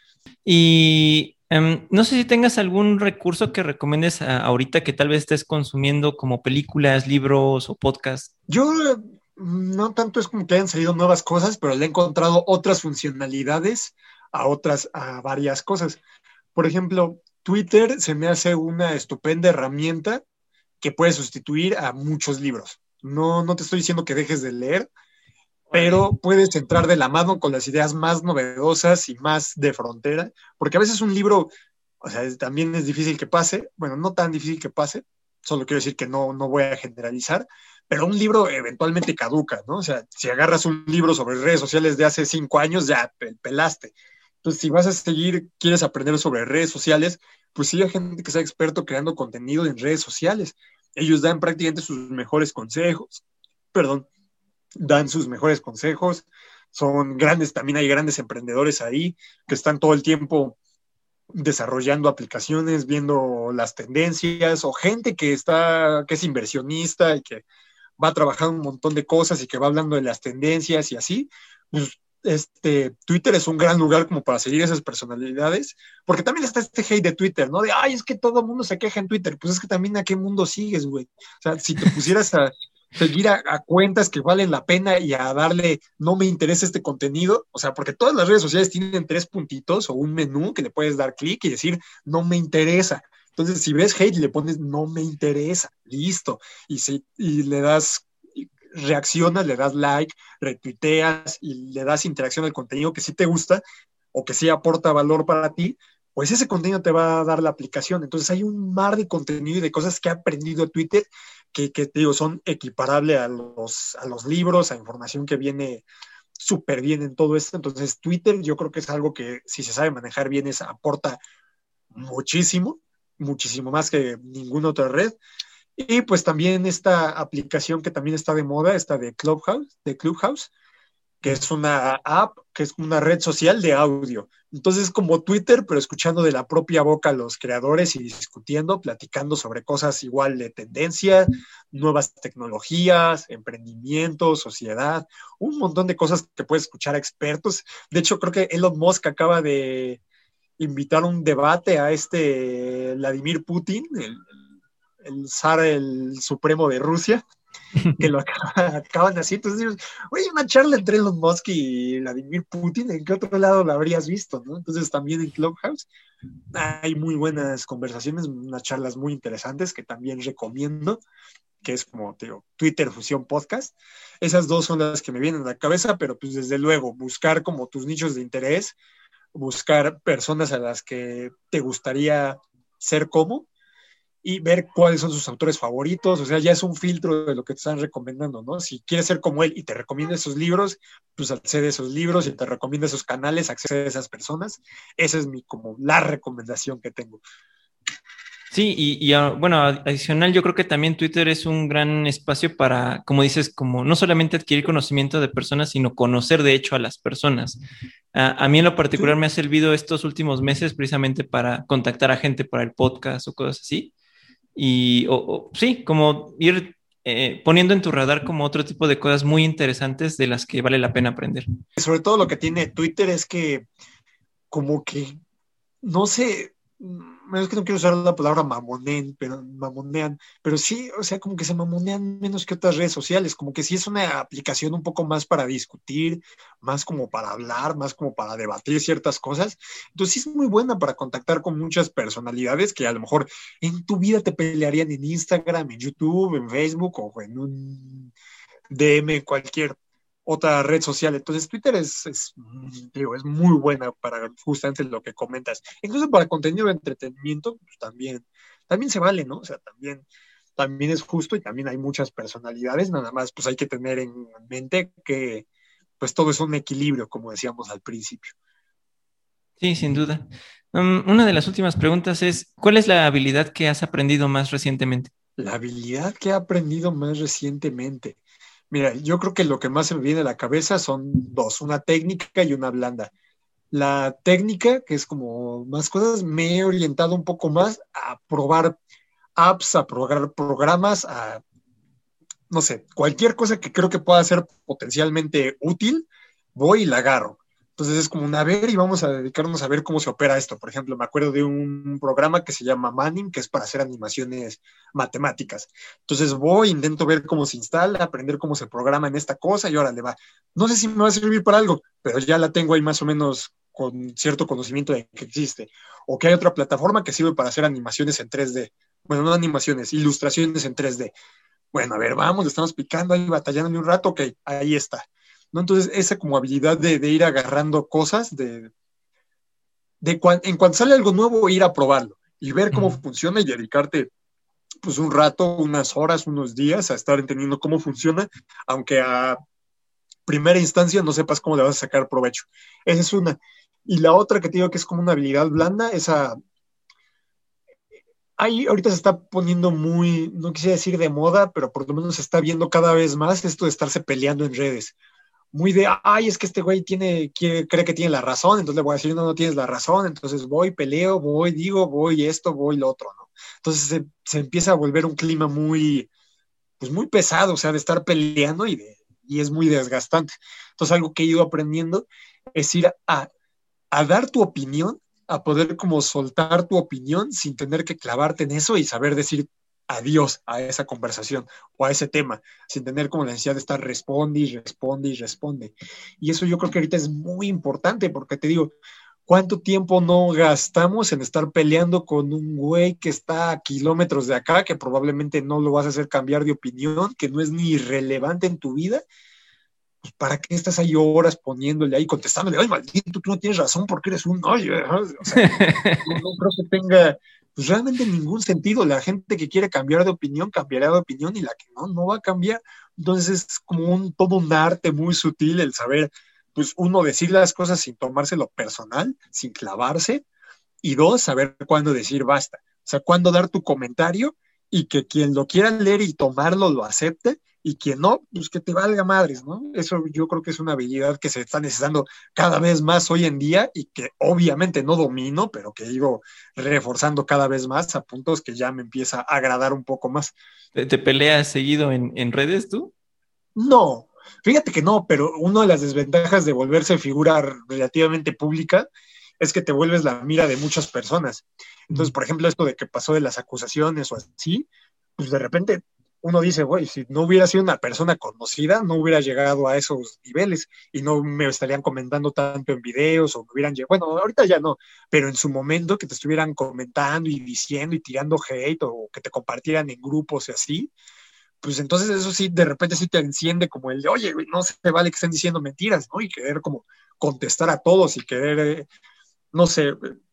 Y em, no sé si tengas algún recurso que recomiendes a- ahorita que tal vez estés consumiendo como películas, libros o podcasts. Yo eh, no tanto es como que hayan salido nuevas cosas, pero le he encontrado otras funcionalidades a otras, a varias cosas. Por ejemplo, Twitter se me hace una estupenda herramienta que puede sustituir a muchos libros. No, no te estoy diciendo que dejes de leer, Órale. pero puedes entrar de la mano con las ideas más novedosas y más de frontera, porque a veces un libro, o sea, es- también es difícil que pase, bueno, no tan difícil que pase, solo quiero decir que no, no voy a generalizar, pero un libro eventualmente caduca, ¿no? O sea, si agarras un libro sobre redes sociales de hace cinco años, ya pel- pelaste. Entonces, si vas a seguir, quieres aprender sobre redes sociales, pues sí hay gente que sea experto creando contenido en redes sociales. Ellos dan prácticamente sus mejores consejos, perdón, dan sus mejores consejos, son grandes, también hay grandes emprendedores ahí que están todo el tiempo desarrollando aplicaciones, viendo las tendencias, o gente que está, que es inversionista y que va trabajando un montón de cosas y que va hablando de las tendencias y así, pues este, Twitter es un gran lugar como para seguir esas personalidades, porque también está este hate de Twitter, ¿no? De, ay, es que todo el mundo se queja en Twitter, pues es que también a qué mundo sigues, güey. O sea, si te pusieras a seguir a, a, cuentas que valen la pena y a darle, no me interesa este contenido, o sea, porque todas las redes sociales tienen tres puntitos o un menú que le puedes dar clic y decir, no me interesa. Entonces, si ves hate, le pones, no me interesa, listo. Y, si, y le das, reaccionas, le das like, retuiteas y le das interacción al contenido que sí te gusta o que sí aporta valor para ti, pues ese contenido te va a dar la aplicación. Entonces hay un mar de contenido y de cosas que ha aprendido Twitter que, que te digo, son equiparables a los, a los libros, a información que viene súper bien en todo esto. Entonces Twitter yo creo que es algo que si se sabe manejar bien es, aporta muchísimo, muchísimo más que ninguna otra red. Y pues también esta aplicación que también está de moda, esta de Clubhouse, de Clubhouse, que es una app, que es una red social de audio. Entonces es como Twitter, pero escuchando de la propia boca a los creadores y discutiendo, platicando sobre cosas igual de tendencia, nuevas tecnologías, emprendimiento, sociedad, un montón de cosas que puedes escuchar a expertos. De hecho, creo que Elon Musk acaba de invitar un debate a este Vladimir Putin, el, el zar, el supremo de Rusia, que lo acaban, acaban así. Entonces, oye, una charla entre Elon Musk y Vladimir Putin, ¿en qué otro lado la habrías visto? ¿No? Entonces, también en Clubhouse hay muy buenas conversaciones, unas charlas muy interesantes que también recomiendo, que es como, te digo, Twitter Fusión Podcast. Esas dos son las que me vienen a la cabeza, pero pues desde luego, buscar como tus nichos de interés, buscar personas a las que te gustaría ser como, y ver cuáles son sus autores favoritos, o sea, ya es un filtro de lo que te están recomendando, ¿no? Si quieres ser como él y te recomienda esos libros, pues accede a esos libros y te recomienda esos canales, accede a esas personas. Esa es mi, como, la recomendación que tengo. Sí, y, y ah, bueno, adicional, yo creo que también Twitter es un gran espacio para, como dices, como no solamente adquirir conocimiento de personas, sino conocer de hecho a las personas. A, a mí en lo particular Sí, me ha servido estos últimos meses precisamente para contactar a gente para el podcast o cosas así. Y o, o, sí, como ir eh, poniendo en tu radar como otro tipo de cosas muy interesantes de las que vale la pena aprender. sobre todo lo que tiene Twitter es que como que, no sé, es que no quiero usar la palabra mamonen, pero mamonean, pero sí, o sea, como que se mamonean menos que otras redes sociales, como que sí es una aplicación un poco más para discutir, más como para hablar, más como para debatir ciertas cosas. Entonces sí es muy buena para contactar con muchas personalidades que a lo mejor en tu vida te pelearían en Instagram, en YouTube, en Facebook o en un D M, cualquier otra red social. Entonces Twitter es, es, digo, es muy buena para justamente lo que comentas. Incluso para contenido de entretenimiento, pues también, también se vale, ¿no? O sea, también, también es justo y también hay muchas personalidades, nada más pues hay que tener en mente que pues todo es un equilibrio, como decíamos al principio. Sí, sin duda. Um, una de las últimas preguntas es, ¿cuál es la habilidad que has aprendido más recientemente? La habilidad que he aprendido más recientemente. Mira, yo creo que lo que más se me viene a la cabeza son dos, una técnica y una blanda. La técnica, que es como más cosas, me he orientado un poco más a probar apps, a probar programas, a, no sé, cualquier cosa que creo que pueda ser potencialmente útil, voy y la agarro. Entonces es como una, a ver, y vamos a dedicarnos a ver cómo se opera esto. Por ejemplo, me acuerdo de un programa que se llama Manning, que es para hacer animaciones matemáticas. Entonces voy, intento ver cómo se instala, aprender cómo se programa en esta cosa y órale va. No sé si me va a servir para algo, pero ya la tengo ahí más o menos con cierto conocimiento de que existe. O que hay otra plataforma que sirve para hacer animaciones en tres D. Bueno, no animaciones, ilustraciones en tres D. Bueno, a ver, vamos, le estamos picando ahí, batallando un rato, ok, ahí está. ¿No? Entonces, esa como habilidad de, de ir agarrando cosas, de, de cuan, en cuanto sale algo nuevo, ir a probarlo y ver cómo Ujú. funciona y dedicarte pues un rato, unas horas, unos días a estar entendiendo cómo funciona, aunque a primera instancia no sepas cómo le vas a sacar provecho. Esa es una. Y la otra que te digo que es como una habilidad blanda, esa ahí ahorita se está poniendo muy, no quisiera decir de moda, pero por lo menos se está viendo cada vez más esto de estarse peleando en redes. Muy de, ay, es que este güey tiene, quiere, cree que tiene la razón, entonces le voy a decir, no, no tienes la razón, entonces voy, peleo, voy, digo, voy esto, voy lo otro, ¿no? Entonces se, se empieza a volver un clima muy, pues muy pesado, o sea, de estar peleando y, de, y es muy desgastante. Entonces algo que he ido aprendiendo es ir a, a dar tu opinión, a poder como soltar tu opinión sin tener que clavarte en eso y saber decir adiós a esa conversación o a ese tema, sin tener como la necesidad de estar responde y responde y responde. Y eso yo creo que ahorita es muy importante porque te digo, ¿cuánto tiempo no gastamos en estar peleando con un güey que está a kilómetros de acá, que probablemente no lo vas a hacer cambiar de opinión, que no es ni relevante en tu vida? Pues, ¿para qué estás ahí horas poniéndole ahí, contestándole, ay, maldito, tú no tienes razón porque eres un oye? O sea, no, no creo que tenga pues, realmente ningún sentido. La gente que quiere cambiar de opinión, cambiará de opinión y la que no, no va a cambiar. Entonces es como un, todo un arte muy sutil el saber, pues uno, decir las cosas sin tomárselo personal, sin clavarse, y dos, saber cuándo decir basta. O sea, cuándo dar tu comentario y que quien lo quiera leer y tomarlo lo acepte y quien no, pues que te valga madres, ¿no? Eso yo creo que es una habilidad que se está necesitando cada vez más hoy en día y que obviamente no domino, pero que digo reforzando cada vez más a puntos que ya me empieza a agradar un poco más. ¿Te, te peleas seguido en, en redes tú? No, fíjate que no, pero una de las desventajas de volverse figura relativamente pública es que te vuelves la mira de muchas personas. Entonces, por ejemplo, esto de que pasó de las acusaciones o así, pues de repente uno dice, güey, si no hubiera sido una persona conocida, no hubiera llegado a esos niveles y no me estarían comentando tanto en videos o me hubieran llegado, bueno, ahorita ya no, pero en su momento que te estuvieran comentando y diciendo y tirando hate o que te compartieran en grupos y así, pues entonces eso sí, de repente sí te enciende como el de, oye, güey, no se vale que estén diciendo mentiras, ¿no? Y querer como contestar a todos y querer, eh, no sé,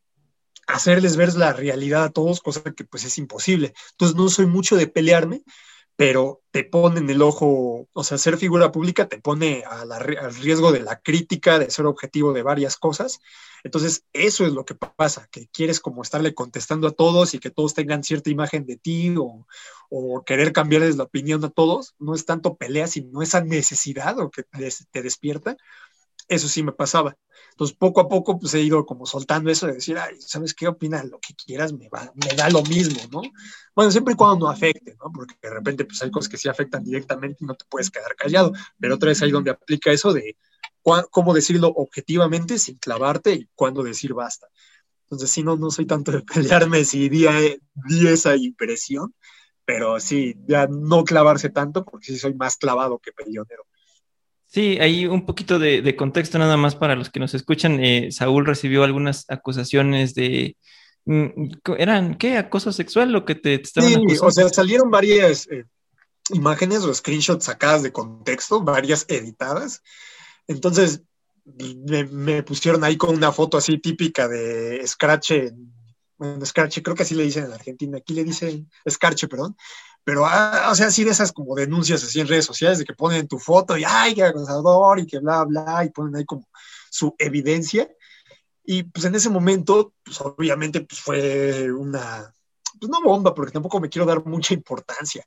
hacerles ver la realidad a todos, cosa que pues es imposible. Entonces no soy mucho de pelearme, pero te pone en el ojo, o sea, ser figura pública te pone a la, al riesgo de la crítica, de ser objetivo de varias cosas. Entonces, eso es lo que pasa, que quieres como estarle contestando a todos y que todos tengan cierta imagen de ti o, o querer cambiarles la opinión a todos. No es tanto pelea, sino esa necesidad o que te, te despierta. Eso sí me pasaba. Entonces, poco a poco, pues he ido como soltando eso de decir, ay, ¿sabes qué? Opina lo que quieras, me, va, me da lo mismo, ¿no? Bueno, siempre y cuando no afecte, ¿no? Porque de repente, pues hay cosas que sí afectan directamente y no te puedes quedar callado. Pero otra vez ahí donde aplica eso de cómo decirlo objetivamente sin clavarte y cuándo decir basta. Entonces sí, no, no soy tanto de pelearme si di, di esa impresión, pero sí, ya no clavarse tanto, porque sí soy más clavado que peleonero. Sí, hay un poquito de, de contexto nada más para los que nos escuchan. Eh, Saúl recibió algunas acusaciones de... mm, ¿Eran qué? ¿Acoso sexual lo que te, te estaban Sí, o acusando? sea, salieron varias eh, imágenes o screenshots sacadas de contexto, varias editadas. Entonces me, me pusieron ahí con una foto así típica de escrache, bueno, escrache, creo que así le dicen en Argentina, aquí le dicen escarche, perdón, pero, ah, o sea, así de esas como denuncias así en redes sociales, de que ponen tu foto y, ay, que acosador, y que bla, bla, y ponen ahí como su evidencia, y pues en ese momento, pues obviamente, pues fue una, pues no bomba, porque tampoco me quiero dar mucha importancia,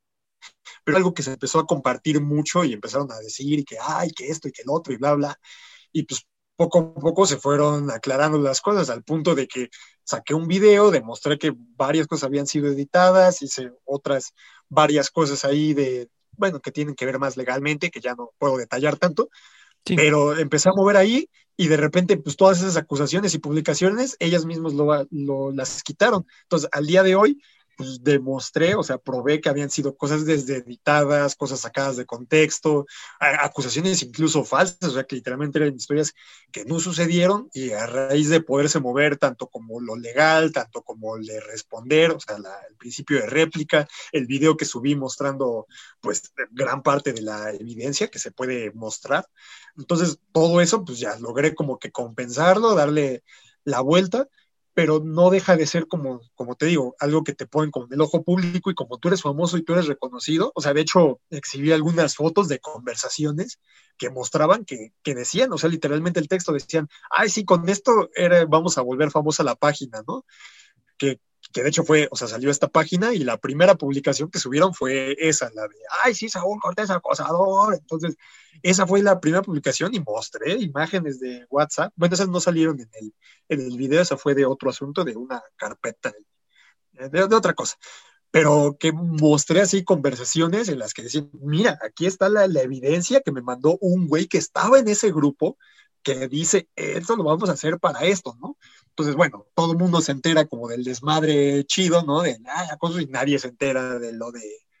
pero algo que se empezó a compartir mucho y empezaron a decir y que, ay, que esto y que el otro y bla, bla, y pues poco a poco se fueron aclarando las cosas al punto de que saqué un video, demostré que varias cosas habían sido editadas, hice otras varias cosas ahí de, bueno, que tienen que ver más legalmente, que ya no puedo detallar tanto, Sí. pero empecé a mover ahí y de repente pues todas esas acusaciones y publicaciones, ellas mismas lo, lo, las quitaron. Entonces, al día de hoy, pues demostré, o sea, probé que habían sido cosas desde editadas, cosas sacadas de contexto, a, acusaciones incluso falsas, o sea, que literalmente eran historias que no sucedieron y a raíz de poderse mover tanto como lo legal, tanto como el de responder, o sea, la, el principio de réplica, el video que subí mostrando pues gran parte de la evidencia que se puede mostrar. Entonces, todo eso, pues ya logré como que compensarlo, darle la vuelta, pero no deja de ser como, como te digo, algo que te ponen como en el ojo público y como tú eres famoso y tú eres reconocido, o sea, de hecho, exhibí algunas fotos de conversaciones que mostraban que, que decían, o sea, literalmente el texto decían, ay, sí, con esto era, vamos a volver famosa la página, ¿no? Que, que de hecho fue, o sea, salió esta página y la primera publicación que subieron fue esa, la de, ay, sí, Saúl Cortés acosador. Entonces, esa fue la primera publicación y mostré imágenes de WhatsApp. Bueno, esas no salieron en el, en el video, esa fue de otro asunto, de una carpeta, de, de otra cosa. Pero que mostré así conversaciones en las que decían, mira, aquí está la, la evidencia que me mandó un güey que estaba en ese grupo que dice, esto lo vamos a hacer para esto, ¿no? Entonces, bueno, todo el mundo se entera como del desmadre chido, ¿no? De ah, acoso y nadie se entera de lo de,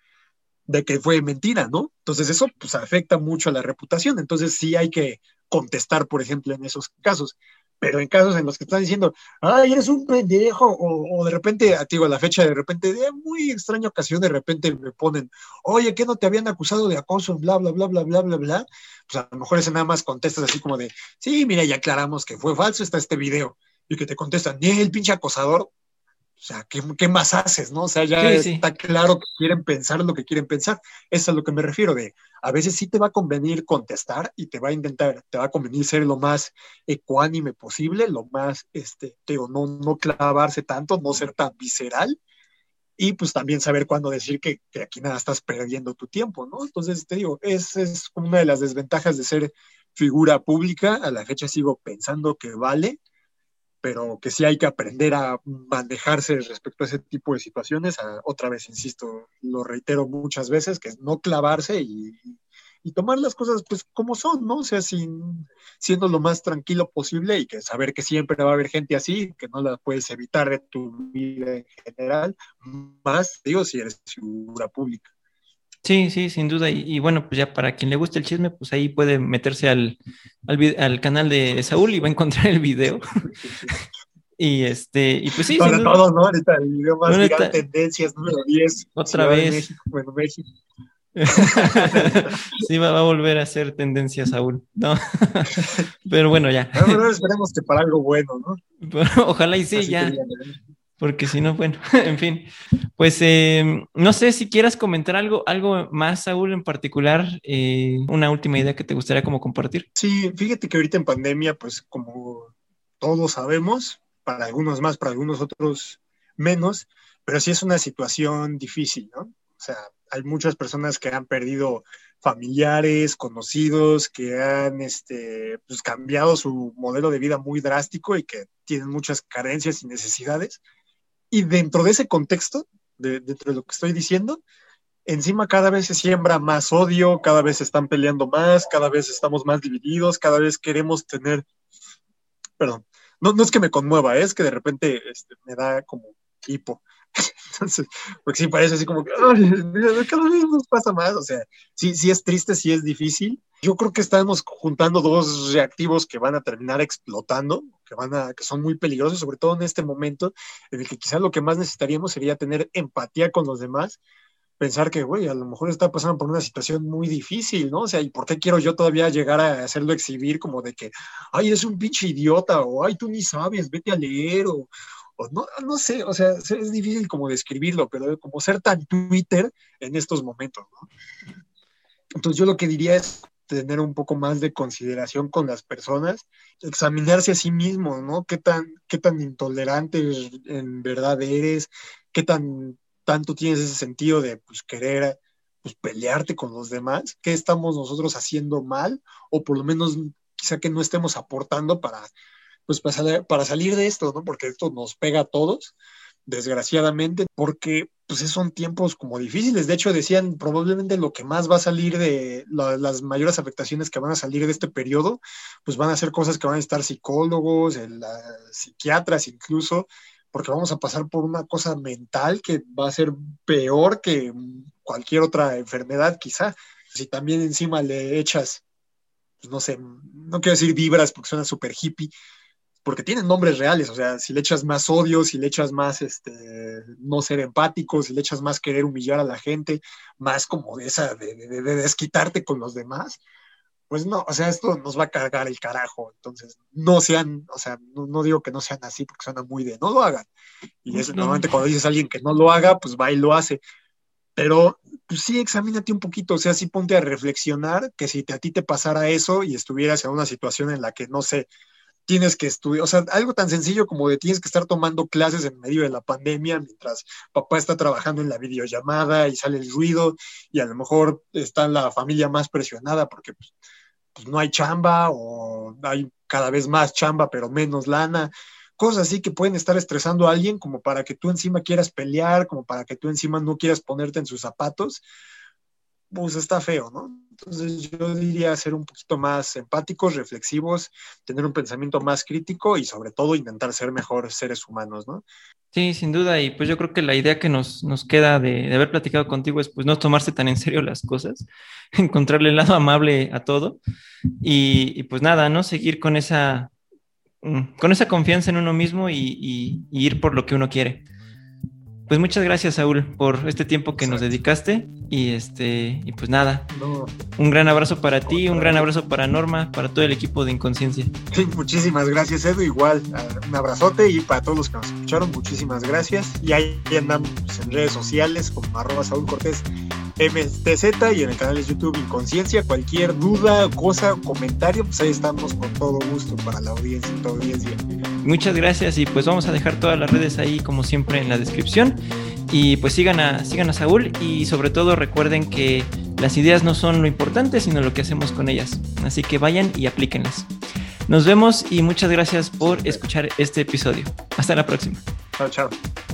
de que fue mentira, ¿no? Entonces eso pues afecta mucho a la reputación. Entonces sí hay que contestar, por ejemplo, en esos casos. Pero en casos en los que están diciendo, ay, eres un pendejo, o, o de repente, digo, a la fecha, de repente, de muy extraña ocasión, de repente me ponen, oye, ¿qué no te habían acusado de acoso? Bla, bla, bla, bla, bla, bla, bla. Pues a lo mejor ese nada más contestas así como de, sí, mira, ya aclaramos que fue falso, está este video. Y que te contestan, ni el pinche acosador, o sea, ¿qué, ¿qué, más haces, no? O sea, ya Sí, sí. está claro que quieren pensar lo que quieren pensar. Eso es a lo que me refiero de, a veces sí te va a convenir contestar y te va a intentar, te va a convenir ser lo más ecuánime posible, lo más, este, te digo, no, no clavarse tanto, no ser tan visceral y pues también saber cuándo decir que, que aquí nada estás perdiendo tu tiempo, ¿no? Entonces, te digo, es, es una de las desventajas de ser figura pública. A la fecha sigo pensando que vale, pero que sí hay que aprender a manejarse respecto a ese tipo de situaciones. A, otra vez, insisto, lo reitero muchas veces, que es no clavarse y, y tomar las cosas pues como son, ¿no? O sea, sin, siendo lo más tranquilo posible y que saber que siempre va a haber gente así, que no la puedes evitar de tu vida en general, más, digo, si eres figura pública. Sí, sí, sin duda. Y, y bueno, pues ya para quien le guste el chisme, pues ahí puede meterse al, al, vi- al canal de Saúl y va a encontrar el video. Y este, y pues sí, sin Sobre duda. todo, ¿no? Ahorita el video más Bueno, viral, esta- tendencias número diez, otra Ciudad de vez. México, bueno, México. Sí, va, va a volver a hacer tendencia Saúl. No. Pero bueno, ya. Pero bueno, esperemos que para algo bueno, ¿no? Pero ojalá y sí, Así que ya. digan, Porque si no, bueno, en fin. Pues eh, no sé si quieras comentar algo, algo más, Saúl, en particular, eh, una última idea que te gustaría como compartir. sí, fíjate que ahorita en pandemia, pues como todos sabemos, para algunos más, para algunos otros menos, pero sí es una situación difícil, ¿no? O sea, hay muchas personas que han perdido familiares, conocidos, que han este, pues, cambiado su modelo de vida muy drástico y que tienen muchas carencias y necesidades. Y dentro de ese contexto, de, dentro de lo que estoy diciendo, encima cada vez se siembra más odio, cada vez se están peleando más, cada vez estamos más divididos, cada vez queremos tener, perdón, no, no es que me conmueva, es que de repente este, me da como hipo. Entonces, porque sí parece así como que ay, cada vez nos pasa más, o sea, sí, sí es triste, sí es difícil. Yo creo que estamos juntando dos reactivos que van a terminar explotando, que van a, que son muy peligrosos, sobre todo en este momento, en el que quizás lo que más necesitaríamos sería tener empatía con los demás, pensar que, güey, a lo mejor está pasando por una situación muy difícil, ¿no? O sea, ¿y por qué quiero yo todavía llegar a hacerlo exhibir como de que, ay, eres un pinche idiota, o ay, tú ni sabes, vete a leer, o, o no, no sé, o sea, es difícil como describirlo, pero como ser tan Twitter en estos momentos, ¿no? Entonces yo lo que diría es tener un poco más de consideración con las personas, examinarse a sí mismo, ¿no? ¿Qué tan, qué tan intolerante en verdad eres? ¿Qué tan tanto tienes ese sentido de pues, querer pues, pelearte con los demás? ¿Qué estamos nosotros haciendo mal? O por lo menos quizá que no estemos aportando para, pues, para, salir, para salir de esto, ¿no? Porque esto nos pega a todos, desgraciadamente, porque pues son tiempos como difíciles. De hecho, decían probablemente lo que más va a salir de la, las mayores afectaciones que van a salir de este periodo, pues van a ser cosas que van a estar psicólogos, el, la, psiquiatras incluso, porque vamos a pasar por una cosa mental que va a ser peor que cualquier otra enfermedad, quizá. Si también encima le echas, pues no sé, no quiero decir vibras porque suena súper hippie, porque tienen nombres reales, o sea, si le echas más odio, si le echas más este, no ser empático, si le echas más querer humillar a la gente, más como de esa, de, de, de desquitarte con los demás, pues no, o sea, esto nos va a cargar el carajo. Entonces, no sean, o sea, no, no digo que no sean así porque suena muy de no lo hagan. Y es, normalmente cuando dices a alguien que no lo haga, pues va y lo hace. Pero pues sí, examínate un poquito, o sea, sí ponte a reflexionar que si te, a ti te pasara eso y estuvieras en una situación en la que, no sé, tienes que estudiar, o sea, algo tan sencillo como de tienes que estar tomando clases en medio de la pandemia mientras papá está trabajando en la videollamada y sale el ruido y a lo mejor está la familia más presionada porque pues, pues no hay chamba o hay cada vez más chamba pero menos lana, cosas así que pueden estar estresando a alguien como para que tú encima quieras pelear, como para que tú encima no quieras ponerte en sus zapatos, pues está feo, ¿no? Entonces yo diría ser un poquito más empáticos, reflexivos, tener un pensamiento más crítico y sobre todo intentar ser mejores seres humanos, ¿no? Sí, sin duda, y pues yo creo que la idea que nos, nos queda de, de haber platicado contigo es pues no tomarse tan en serio las cosas, encontrarle el lado amable a todo y, y pues nada, ¿no? Seguir con esa, con esa confianza en uno mismo y, y, y ir por lo que uno quiere. Pues muchas gracias, Saúl, por este tiempo que Exacto. nos dedicaste y este y pues nada, no. un gran abrazo para ti, Otra un gran abrazo para Norma, para todo el equipo de Inconsciencia. Sí, muchísimas gracias, Edu, igual, un abrazote y para todos los que nos escucharon, muchísimas gracias y ahí andamos en redes sociales como arroba Saúl Cortés M T Z y en el canal de YouTube Inconsciencia, cualquier duda, cosa, comentario, pues ahí estamos con todo gusto para la audiencia, toda audiencia. Muchas gracias y pues vamos a dejar todas las redes ahí como siempre en la descripción y pues sigan a, sigan a Saúl y sobre todo recuerden que las ideas no son lo importante sino lo que hacemos con ellas, así que vayan y aplíquenlas. Nos vemos y muchas gracias por escuchar este episodio. Hasta la próxima. Chao, chao.